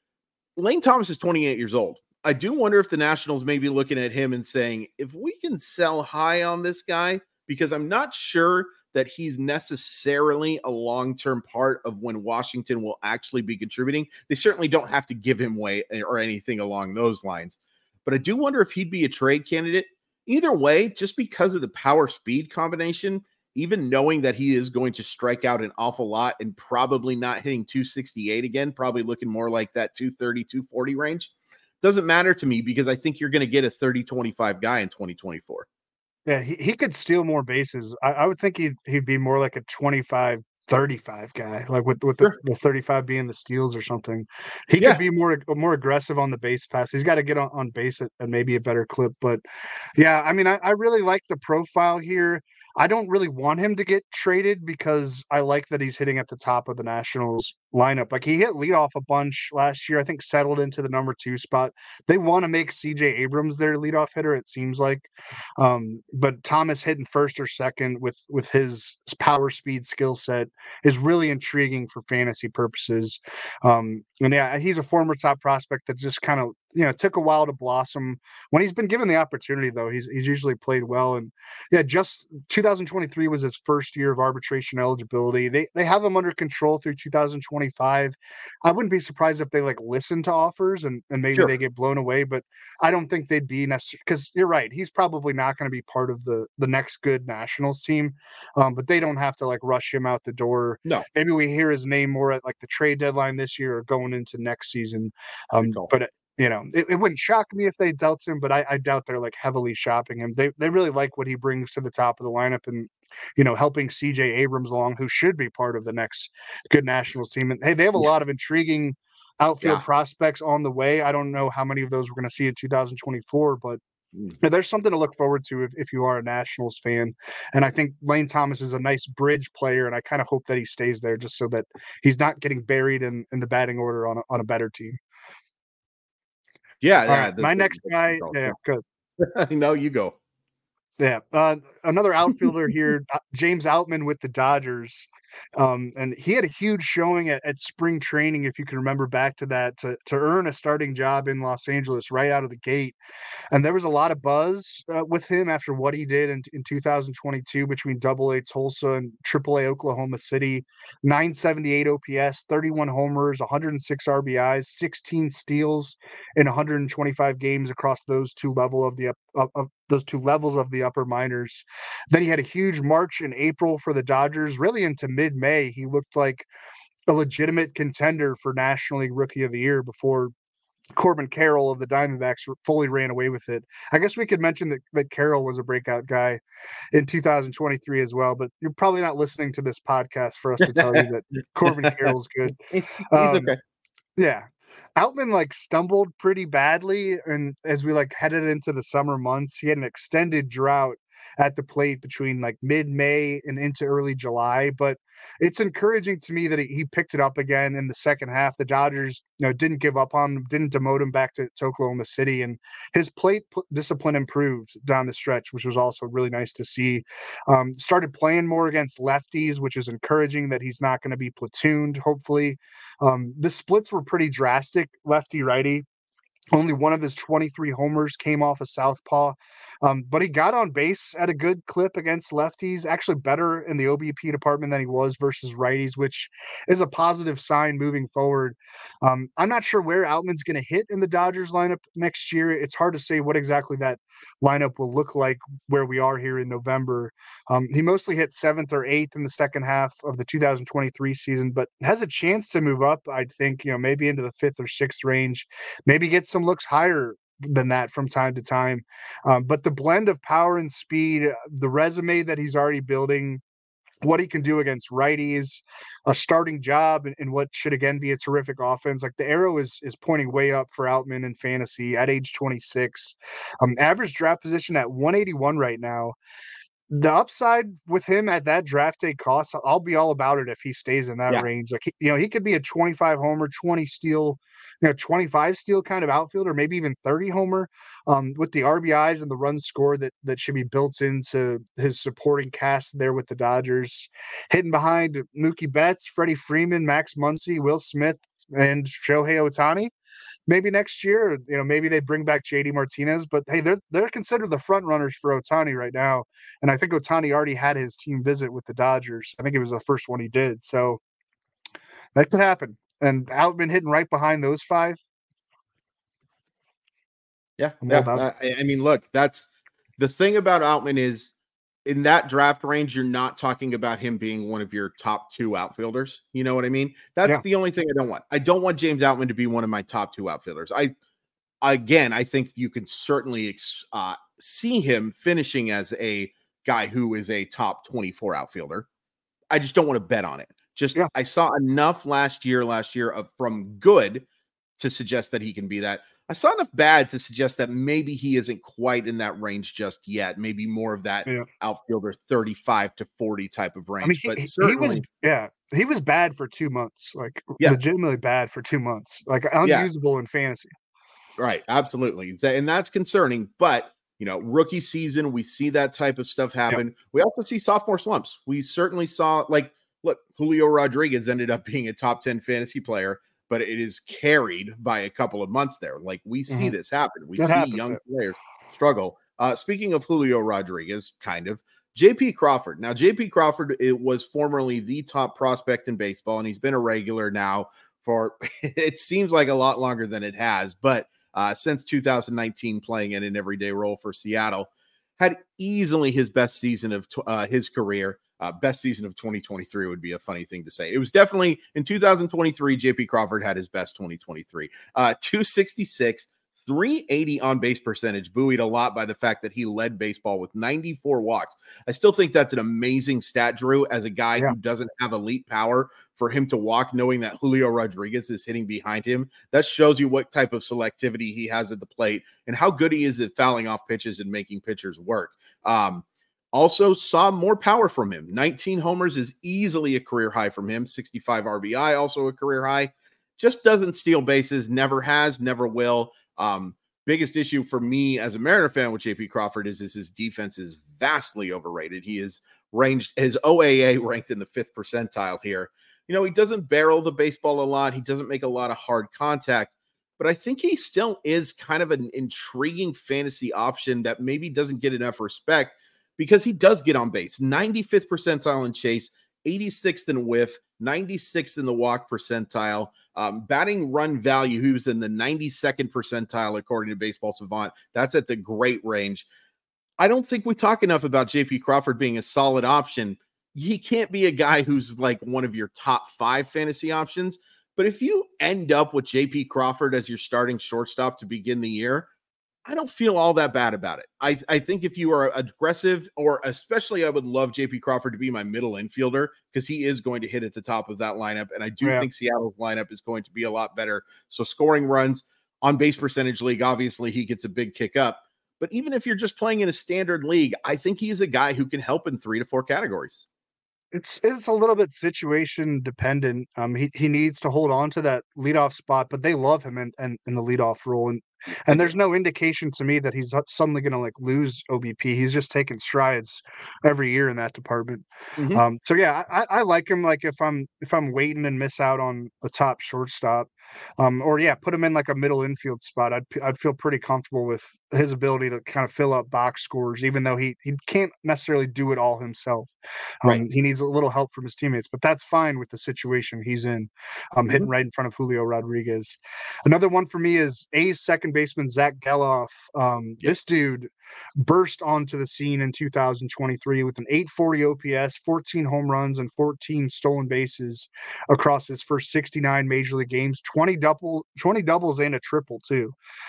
Lane Thomas is twenty-eight years old. I do wonder if the Nationals may be looking at him and saying, if we can sell high on this guy, because I'm not sure that he's necessarily a long-term part of when Washington will actually be contributing. They certainly don't have to give him away or anything along those lines. But I do wonder if he'd be a trade candidate. Either way, just because of the power-speed combination, even knowing that he is going to strike out an awful lot and probably not hitting two sixty-eight again, probably looking more like that two thirty, two forty range, doesn't matter to me because I think you're going to get a thirty twenty-five guy in twenty twenty-four. Yeah, he, he could steal more bases. I, I would think he'd, he'd be more like a twenty-five thirty-five guy, like with, with the, sure. the thirty-five being the steals or something. He yeah. could be more more aggressive on the base pass. He's got to get on, on base at, at maybe a better clip. But, yeah, I mean, I, I really like the profile here. I don't really want him to get traded because I like that he's hitting at the top of the Nationals lineup. Like, he hit leadoff a bunch last year, I think settled into the number two spot. They want to make C J Abrams their leadoff hitter, it seems like. Um, but Thomas hitting first or second with, with his power speed skill set is really intriguing for fantasy purposes. Um, and yeah, he's a former top prospect that just kind of, you know, took a while to blossom. When he's been given the opportunity, though, he's he's usually played well. And yeah, just two thousand twenty-three was his first year of arbitration eligibility. They they have him under control through two thousand twenty-five. I wouldn't be surprised if they like listen to offers and, and maybe sure. they get blown away, but I don't think they'd be necessary because you're right. He's probably not going to be part of the the next good Nationals team. Um, but they don't have to like rush him out the door. No, maybe we hear his name more at like the trade deadline this year or going into next season. Um, but you know, it, it wouldn't shock me if they dealt him, but I, I doubt they're like heavily shopping him. They they really like what he brings to the top of the lineup and, you know, helping C J Abrams along, who should be part of the next good Nationals team. And hey, they have a lot of intriguing outfield yeah. prospects on the way. I don't know how many of those we're going to see in two thousand twenty-four, but mm. there's something to look forward to if, if you are a Nationals fan. And I think Lane Thomas is a nice bridge player, and I kind of hope that he stays there just so that he's not getting buried in, in the batting order on a, on a better team. Yeah, yeah. Right, the, my the, next the, guy, the, yeah, good. No, you go. Yeah, uh, another outfielder here, James Outman with the Dodgers. Um, and he had a huge showing at, at spring training, if you can remember back to that, to, to earn a starting job in Los Angeles right out of the gate. And there was a lot of buzz uh, with him after what he did in, in two thousand twenty-two between double A Tulsa and triple A Oklahoma City. nine seventy-eight O P S, thirty-one homers, one hundred six R B Is, sixteen steals in one hundred twenty-five games across those two level of the up, of, of those two levels of the upper minors. Then he had a huge March and April for the Dodgers, really into mid-May. He looked like a legitimate contender for National League Rookie of the Year before Corbin Carroll of the Diamondbacks fully ran away with it. I guess we could mention that, that Carroll was a breakout guy in two thousand twenty-three as well, but you're probably not listening to this podcast for us to tell you that Corbin Carroll's good. He's um, okay. Yeah. Outman like stumbled pretty badly, and as we like headed into the summer months, he had an extended drought at the plate between like mid-May and into early July. But it's encouraging to me that he, he picked it up again in the second half. The Dodgers, you know, didn't give up on him, didn't demote him back to, to Oklahoma City, and his plate p- discipline improved down the stretch, which was also really nice to see. Um, started playing more against lefties, which is encouraging that he's not going to be platooned, hopefully. Um, the splits were pretty drastic, lefty righty. Only one of his twenty-three homers came off a southpaw, um, but he got on base at a good clip against lefties, actually better in the O B P department than he was versus righties, which is a positive sign moving forward. Um, I'm not sure where Outman's going to hit in the Dodgers lineup next year. It's hard to say what exactly that lineup will look like where we are here in November. Um, he mostly hit seventh or eighth in the second half of the two thousand twenty-three season, but has a chance to move up, I think, you know, maybe into the fifth or sixth range, maybe get some looks higher than that from time to time. Um, but the blend of power and speed, the resume that he's already building, what he can do against righties, a starting job, and, and what should again be a terrific offense. Like the arrow is is pointing way up for Outman in fantasy at age twenty-six. Um, average draft position at one eighty-one right now. The upside with him at that draft day cost, I'll be all about it if he stays in that Yeah. range. Like, you know, he could be a twenty-five homer, twenty steal, you know, twenty-five steal kind of outfielder, maybe even thirty homer, um, with the R B Is and the run score that that should be built into his supporting cast there with the Dodgers. Hitting behind Mookie Betts, Freddie Freeman, Max Muncy, Will Smith, and Shohei Ohtani. Maybe next year, you know, maybe they bring back J D Martinez, but hey, they're they're considered the front runners for Ohtani right now. And I think Ohtani already had his team visit with the Dodgers. I think it was the first one he did. So that could happen. And Outman hitting right behind those five. Yeah. I'm all yeah. about Uh, I I mean, look, that's the thing about Outman is in that draft range, you're not talking about him being one of your top two outfielders. You know what I mean? That's Yeah. the only thing I don't want. I don't want James Outman to be one of my top two outfielders. I, again, I think you can certainly ex- uh, see him finishing as a guy who is a top twenty-four outfielder. I just don't want to bet on it. Just Yeah. I saw enough last year, last year of from good to suggest that he can be that. I saw enough bad to suggest that maybe he isn't quite in that range just yet. Maybe more of that Yeah. outfielder thirty-five to forty type of range. I mean, he, but he- certainly, he was, yeah, he was bad for two months, like Yeah. legitimately bad for two months, like Yeah. unusable in fantasy. right, absolutely, and that's concerning. But you know, rookie season, we see that type of stuff happen. We also see sophomore slumps. We certainly saw, like, look, Julio Rodriguez ended up being a top ten fantasy player, but it is carried by a couple of months there. Like we see Mhm. this happen. We That see happens, young yeah. players struggle. Uh, speaking of Julio Rodriguez, kind of J P Crawford. Now, J P Crawford, it was formerly the top prospect in baseball, and he's been a regular now for it seems like a lot longer than it has, but uh, since two thousand nineteen, playing in an everyday role for Seattle, had easily his best season of t- uh, his career. Uh, best season of twenty twenty-three would be a funny thing to say. It was definitely in two thousand twenty-three, J P Crawford had his best twenty twenty-three. Uh, two sixty-six, three eighty on base percentage, buoyed a lot by the fact that he led baseball with ninety-four walks. I still think that's an amazing stat, Drew, as a guy Yeah. who doesn't have elite power, for him to walk knowing that Julio Rodriguez is hitting behind him. That shows you what type of selectivity he has at the plate and how good he is at fouling off pitches and making pitchers work. Um, Also saw more power from him. nineteen homers is easily a career high from him. sixty-five R B I, also a career high. Just doesn't steal bases, never has, never will. Um, biggest issue for me as a Mariner fan with J P Crawford is, is his defense is vastly overrated. He is ranged, his O A A ranked in the fifth percentile here. You know, he doesn't barrel the baseball a lot. He doesn't make a lot of hard contact, but I think he still is kind of an intriguing fantasy option that maybe doesn't get enough respect, because he does get on base. ninety-fifth percentile in chase, eighty-sixth in whiff, ninety-sixth in the walk percentile. Um, batting run value, he was in the ninety-second percentile according to Baseball Savant. That's at the great range. I don't think we talk enough about J P Crawford being a solid option. He can't be a guy who's like one of your top five fantasy options. But if you end up with J P Crawford as your starting shortstop to begin the year, I don't feel all that bad about it. I, I think if you are aggressive, or especially I would love J P Crawford to be my middle infielder, because he is going to hit at the top of that lineup. And I do Yeah. think Seattle's lineup is going to be a lot better. So scoring runs, on base percentage league, obviously he gets a big kick up. But even if you're just playing in a standard league, I think he's a guy who can help in three to four categories. It's it's a little bit situation dependent. Um, he he needs to hold on to that leadoff spot, but they love him in, in, in the leadoff role, and and there's no indication to me that he's suddenly going to like lose O B P. He's just taking strides every year in that department. Mhm. Um, so yeah, I, I like him. Like if I'm if I'm waiting and miss out on a top shortstop, um, or yeah, put him in like a middle infield spot. I'd I'd feel pretty comfortable with his ability to kind of fill up box scores, even though he he can't necessarily do it all himself. Um, Right. He needs a little help from his teammates, but that's fine with the situation he's in. Um, hitting right in front of Julio Rodriguez. Another one for me is A's second baseman Zach Geloff. Um, Yep. This dude burst onto the scene in two thousand twenty-three with an eight forty O P S, fourteen home runs, and fourteen stolen bases across his first sixty-nine major league games. twenty double, twenty doubles and a triple too.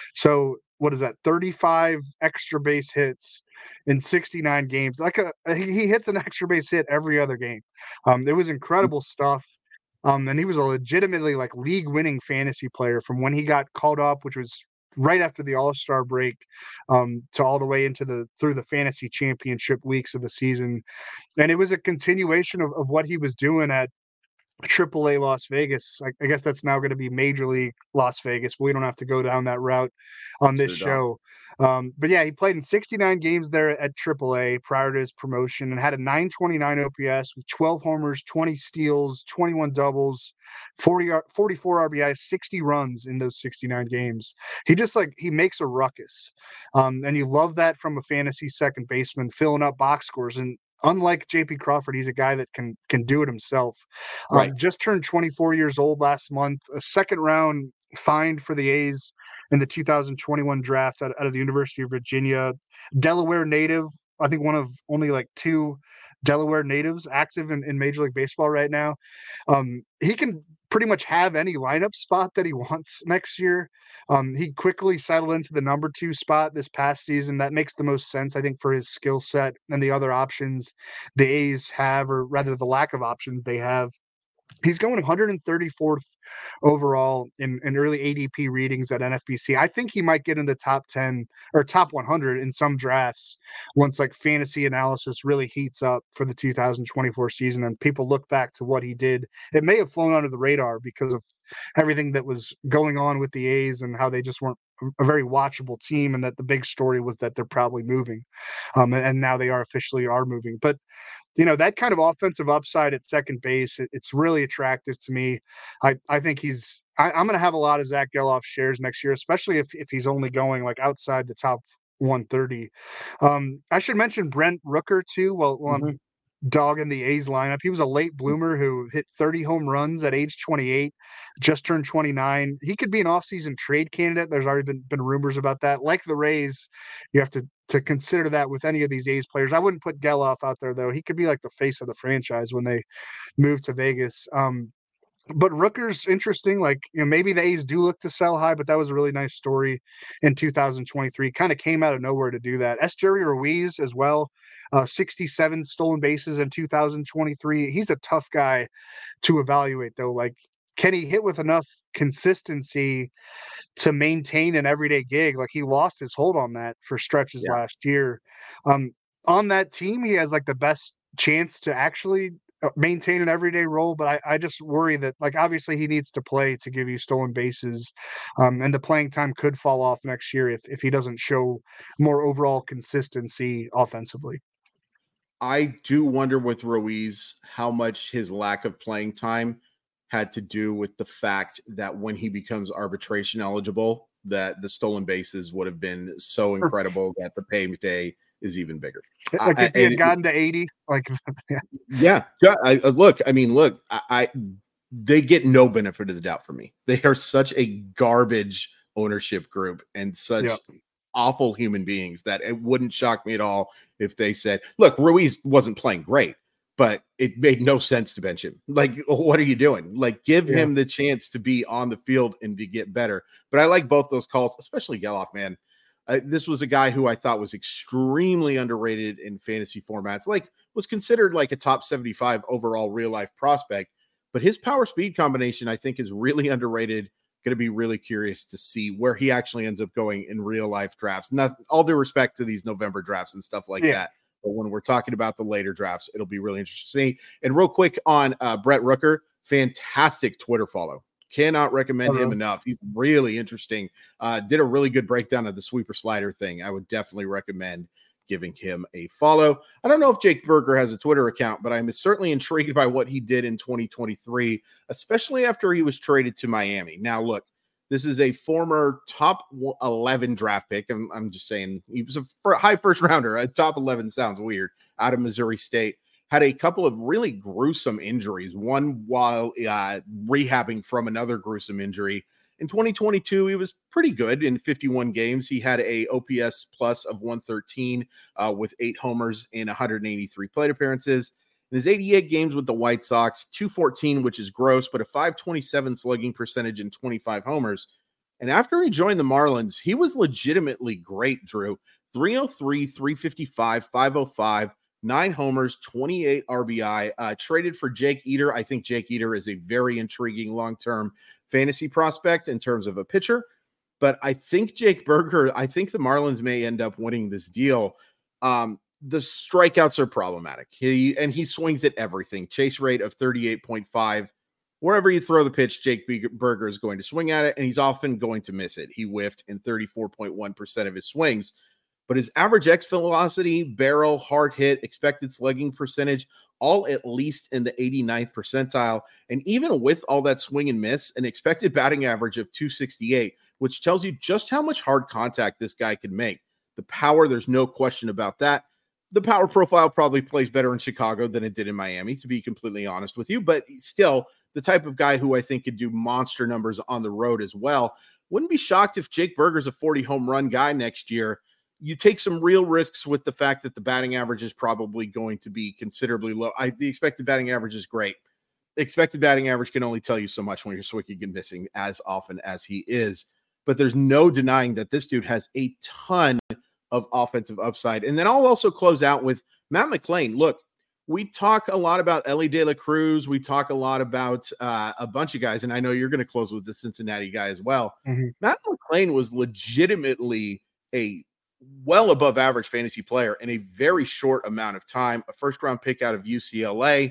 So what is that? thirty-five extra base hits in sixty-nine games. Like a he he hits an extra base hit every other game. Um, it was incredible stuff. Um, and he was a legitimately like league winning fantasy player from when he got called up, which was right after the All-Star break, um, to all the way into the through the fantasy championship weeks of the season. And it was a continuation of, of what he was doing at Triple A Las Vegas. I, I guess that's now going to be Major League Las Vegas. But we don't have to go down that route on this Sure don't. show. Um, but yeah, he played in sixty-nine games there at Triple A prior to his promotion and had a nine twenty-nine O P S with twelve homers, twenty steals, twenty-one doubles, forty, R- forty-four R B Is, sixty runs in those sixty-nine games. He just like he makes a ruckus, um, and you love that from a fantasy second baseman filling up box scores. And unlike J P Crawford, he's a guy that can can do it himself. Um, Right. Just turned twenty-four years old last month. A second round find for the A's in the two thousand twenty-one draft out, out of the University of Virginia. Delaware native. I think one of only like two Delaware natives active in, in Major League Baseball right now. Um, he can pretty much have any lineup spot that he wants next year. Um, he quickly settled into the number two spot this past season. That makes the most sense, I think, for his skill set and the other options the A's have, or rather the lack of options they have. He's going one hundred thirty-fourth overall in, in early A D P readings at N F B C. I think he might get in the top ten or top one hundred in some drafts once like fantasy analysis really heats up for the two thousand twenty-four season and people look back to what he did. It may have flown under the radar because of everything that was going on with the A's and how they just weren't a very watchable team, and that the big story was that they're probably moving. Um, and, and now they are officially are moving. But you know, that kind of offensive upside at second base, it, it's really attractive to me. I, I think he's I, I'm going to have a lot of Zach Geloff shares next year, especially if, if he's only going like outside the top one thirty. Um, I should mention Brent Rooker too. Well, well Mhm. I'm dogging the A's lineup. He was a late bloomer who hit thirty home runs at age twenty-eight, just turned twenty-nine. He could be an offseason trade candidate. There's already been, been rumors about that. Like the Rays, you have to to consider that with any of these A's players. I wouldn't put Geloff out there though. He could be like the face of the franchise when they move to Vegas. Um, but Rooker's interesting. Like, you know, maybe the A's do look to sell high, but that was a really nice story in two thousand twenty-three. Kind of came out of nowhere to do that. Esteury Ruiz as well, uh, sixty-seven stolen bases in two thousand twenty-three. He's a tough guy to evaluate, though. Like, can he hit with enough consistency to maintain an everyday gig? Like, he lost his hold on that for stretches Yeah. last year. Um, on that team, he has like the best chance to actually uh, maintain an everyday role, but I, I just worry that, like, obviously he needs to play to give you stolen bases, um, and the playing time could fall off next year if, if he doesn't show more overall consistency offensively. I do wonder with Ruiz how much his lack of playing time had to do with the fact that when he becomes arbitration eligible, that the stolen bases would have been so incredible that the payday is even bigger. Like, if I- he had and- gotten to eighty, like, yeah. Yeah, yeah. I, I- look, I mean, look, I, I they get no benefit of the doubt from me. They are such a garbage ownership group and such Yeah. awful human beings that it wouldn't shock me at all if they said, "Look, Ruiz wasn't playing great, but it made no sense to bench him. Like, what are you doing? Like, give Yeah. him the chance to be on the field and to get better." But I like both those calls, especially Geloff, man. Uh, this was a guy who I thought was extremely underrated in fantasy formats, like was considered like a top seventy-five overall real life prospect, but his power speed combination, I think, is really underrated. Going to be really curious to see where he actually ends up going in real life drafts. Not all due respect to these November drafts and stuff like yeah. that. But when we're talking about the later drafts, it'll be really interesting to see. And real quick on uh, Brett Rooker, fantastic Twitter follow. Cannot recommend uh-huh. him enough. He's really interesting. Uh, did a really good breakdown of the sweeper slider thing. I would definitely recommend giving him a follow. I don't know if Jake Burger has a Twitter account, but I'm certainly intrigued by what he did in twenty twenty-three, especially after he was traded to Miami. Now, look, this is a former top eleven draft pick. I'm, I'm just saying he was a high first rounder. A top eleven sounds weird, out of Missouri State. Had a couple of really gruesome injuries, one while uh, rehabbing from another gruesome injury. In twenty twenty-two, he was pretty good in fifty-one games. He had a O P S plus of one thirteen uh, with eight homers in one hundred eighty-three plate appearances. In his eighty-eight games with the White Sox, two fourteen, which is gross, but a five twenty-seven slugging percentage and twenty-five homers. And after he joined the Marlins, he was legitimately great, Drew. three oh three, three fifty-five, five oh five, nine homers, twenty-eight R B I, uh, traded for Jake Eder. I think Jake Eder is a very intriguing long-term fantasy prospect in terms of a pitcher, but I think Jake Burger, I think the Marlins may end up winning this deal. Um, the strikeouts are problematic. He and he swings at everything. Chase rate of thirty-eight point five. Wherever you throw the pitch, Jake Burger is going to swing at it, and he's often going to miss it. He whiffed in thirty-four point one percent of his swings, but his average X velocity, barrel, hard hit, expected slugging percentage, all at least in the eighty-ninth percentile. And even with all that swing and miss, an expected batting average of two sixty-eight, which tells you just how much hard contact this guy can make. The power, there's no question about that. The power profile probably plays better in Chicago than it did in Miami, to be completely honest with you. But still, the type of guy who I think could do monster numbers on the road as well. Wouldn't be shocked if Jake Burger's a forty home run guy next year. You take some real risks with the fact that the batting average is probably going to be considerably low. I, the expected batting average is great. The expected batting average can only tell you so much when you're swinging and missing as often as he is. But there's no denying that this dude has a ton of offensive upside. And then I'll also close out with Matt McLain. Look, we talk a lot about Elly De La Cruz. We talk a lot about uh, a bunch of guys, and I know you're going to close with the Cincinnati guy as well. Mm-hmm. Matt McLain was legitimately a well above average fantasy player in a very short amount of time, a first round pick out of U C L A.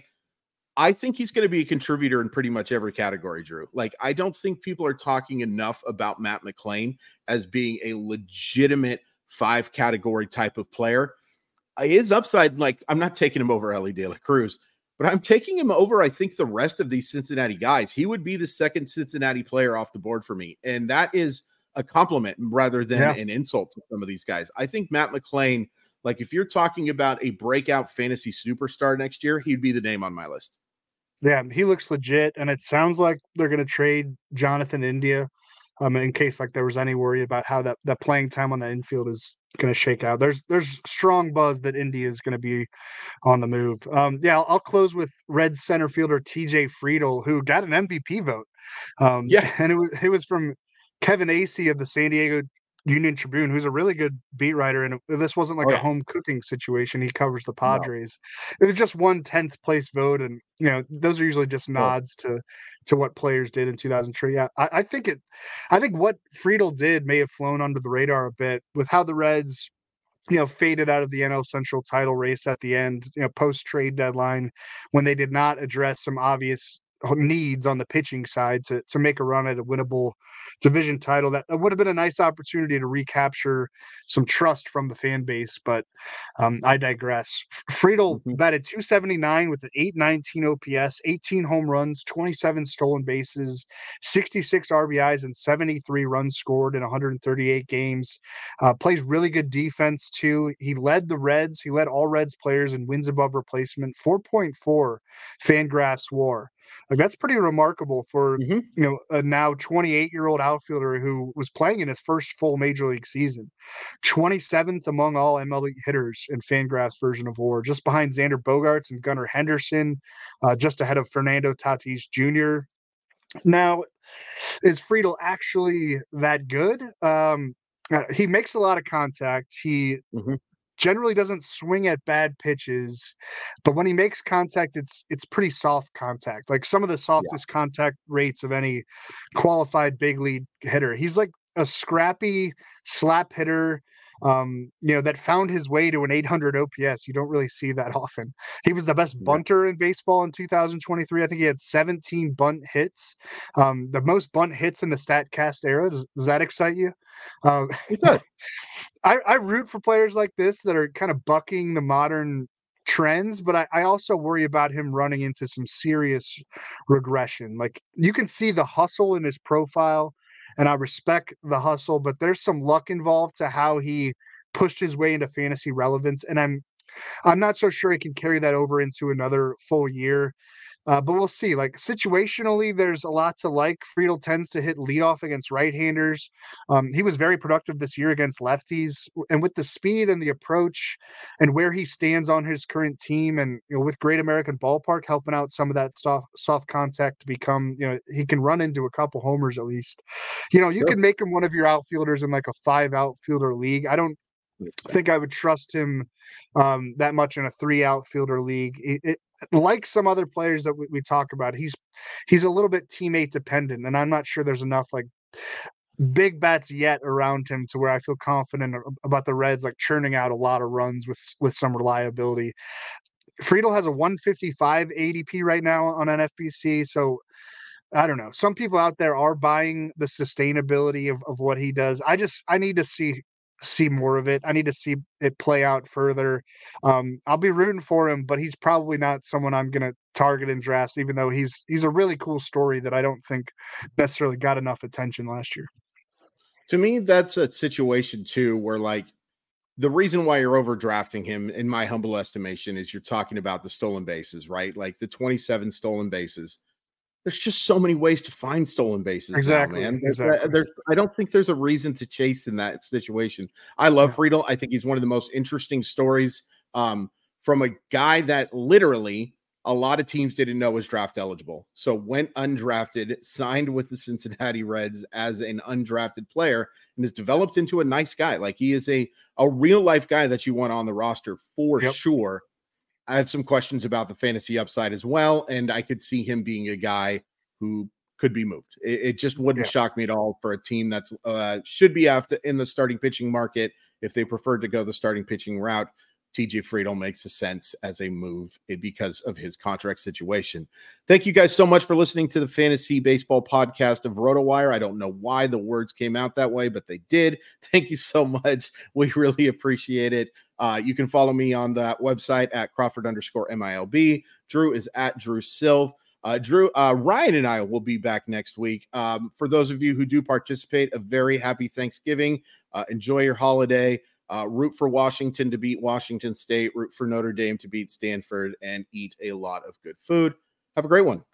I think he's going to be a contributor in pretty much every category, Drew. Like, I don't think people are talking enough about Matt McLain as being a legitimate five category type of player. His upside, like, I'm not taking him over Elly De La Cruz, but I'm taking him over, I think, the rest of these Cincinnati guys. He would be the second Cincinnati player off the board for me. And that is a compliment rather than yeah. an insult to some of these guys. I think Matt McLain, like, if you're talking about a breakout fantasy superstar next year, he'd be the name on my list. Yeah, he looks legit, and it sounds like they're going to trade Jonathan India um, in case like there was any worry about how that, that playing time on the infield is going to shake out. There's there's strong buzz that India is going to be on the move. Um, yeah, I'll, I'll close with Reds center fielder T J Friedl, who got an M V P vote. Um, yeah, and it was it was from Kevin Acee of the San Diego Union Tribune, who's a really good beat writer, and this wasn't like oh, yeah. a home cooking situation. He covers the Padres. No. It was just one tenth place vote, and you know those are usually just nods oh. to to what players did in two thousand three. Yeah, I, I think it. I think what Friedl did may have flown under the radar a bit with how the Reds, you know, faded out of the N L Central title race at the end, you know, post trade deadline, when they did not address some obvious needs on the pitching side to to make a run at a winnable division title. That would have been a nice opportunity to recapture some trust from the fan base, but um, I digress. Friedl mm-hmm. batted two seventy-nine with an eight nineteen O P S, eighteen home runs, twenty-seven stolen bases, sixty-six R B Is, and seventy-three runs scored in one hundred thirty-eight games. Uh, plays really good defense too. He led the Reds. He led all Reds players in wins above replacement, four point four Fangraphs WAR. Like, that's pretty remarkable for mm-hmm. you know a now twenty-eight-year-old outfielder who was playing in his first full major league season. twenty-seventh among all M L B hitters in Fangraphs version of WAR, just behind Xander Bogaerts and Gunnar Henderson, uh, just ahead of Fernando Tatis Junior Now, is Friedl actually that good? Um, Uh, he makes a lot of contact. He Mhm. generally doesn't swing at bad pitches, but when he makes contact, it's it's pretty soft contact, like some of the Yeah. softest contact rates of any qualified big league hitter. He's like a scrappy slap hitter, um, you know, that found his way to an eight hundred O P S. You don't really see that often. He was the best Yeah. bunter in baseball in two thousand twenty-three. I think he had seventeen bunt hits, um, the most bunt hits in the StatCast era. Does, does that excite you? Uh, It does. I, I root for players like this that are kind of bucking the modern trends, but I, I also worry about him running into some serious regression. Like you can see the hustle in his profile, and I respect the hustle, but there's some luck involved to how he pushed his way into fantasy relevance. And I'm I'm not so sure he can carry that over into another full year. Uh, but we'll see. Like situationally, there's a lot to like. Friedel tends to hit leadoff against right-handers. Um, he was very productive this year against lefties, and with the speed and the approach, and where he stands on his current team, and you know, with Great American Ballpark helping out some of that soft soft contact to become, you know, he can run into a couple homers at least. You know, you Sure. can make him one of your outfielders in like a five outfielder league. I don't think I would trust him um, that much in a three outfielder league. It, it, like some other players that we, we talk about, he's he's a little bit teammate dependent, and I'm not sure there's enough like big bats yet around him to where I feel confident about the Reds like churning out a lot of runs with with some reliability. Friedel has a one fifty-five A D P right now on N F B C, so I don't know. Some people out there are buying the sustainability of, of what he does. I just I need to see see more of it. I need to see it play out further. Um, I'll be rooting for him, but he's probably not someone I'm gonna target in drafts, even though he's he's a really cool story that I don't think necessarily got enough attention last year. To me, that's a situation too where like the reason why you're overdrafting him, in my humble estimation, is you're talking about the stolen bases, right? Like the twenty-seven stolen bases. There's just so many ways to find stolen bases Exactly, now, man. exactly. There's, I don't think there's a reason to chase in that situation. I love Yeah. Friedel. I think he's one of the most interesting stories um, from a guy that literally a lot of teams didn't know was draft eligible. So went undrafted, signed with the Cincinnati Reds as an undrafted player, and has developed into a nice guy. Like he is a, a real life guy that you want on the roster for Yep. sure. I have some questions about the fantasy upside as well, and I could see him being a guy who could be moved. It, it just wouldn't Yeah. shock me at all for a team that's uh, should be after in the starting pitching market. If they prefer to go the starting pitching route, T J Friedel makes a sense as a move because of his contract situation. Thank you guys so much for listening to the Fantasy Baseball Podcast of RotoWire. I don't know why the words came out that way, but they did. Thank you so much. We really appreciate it. Uh, you can follow me on that website at Crawford underscore M I L B. Drew is at Drew Silv. Uh, Drew, uh, Ryan and I will be back next week. Um, for those of you who do participate, a very happy Thanksgiving. Uh, enjoy your holiday. Uh, root for Washington to beat Washington State. Root for Notre Dame to beat Stanford, and eat a lot of good food. Have a great one.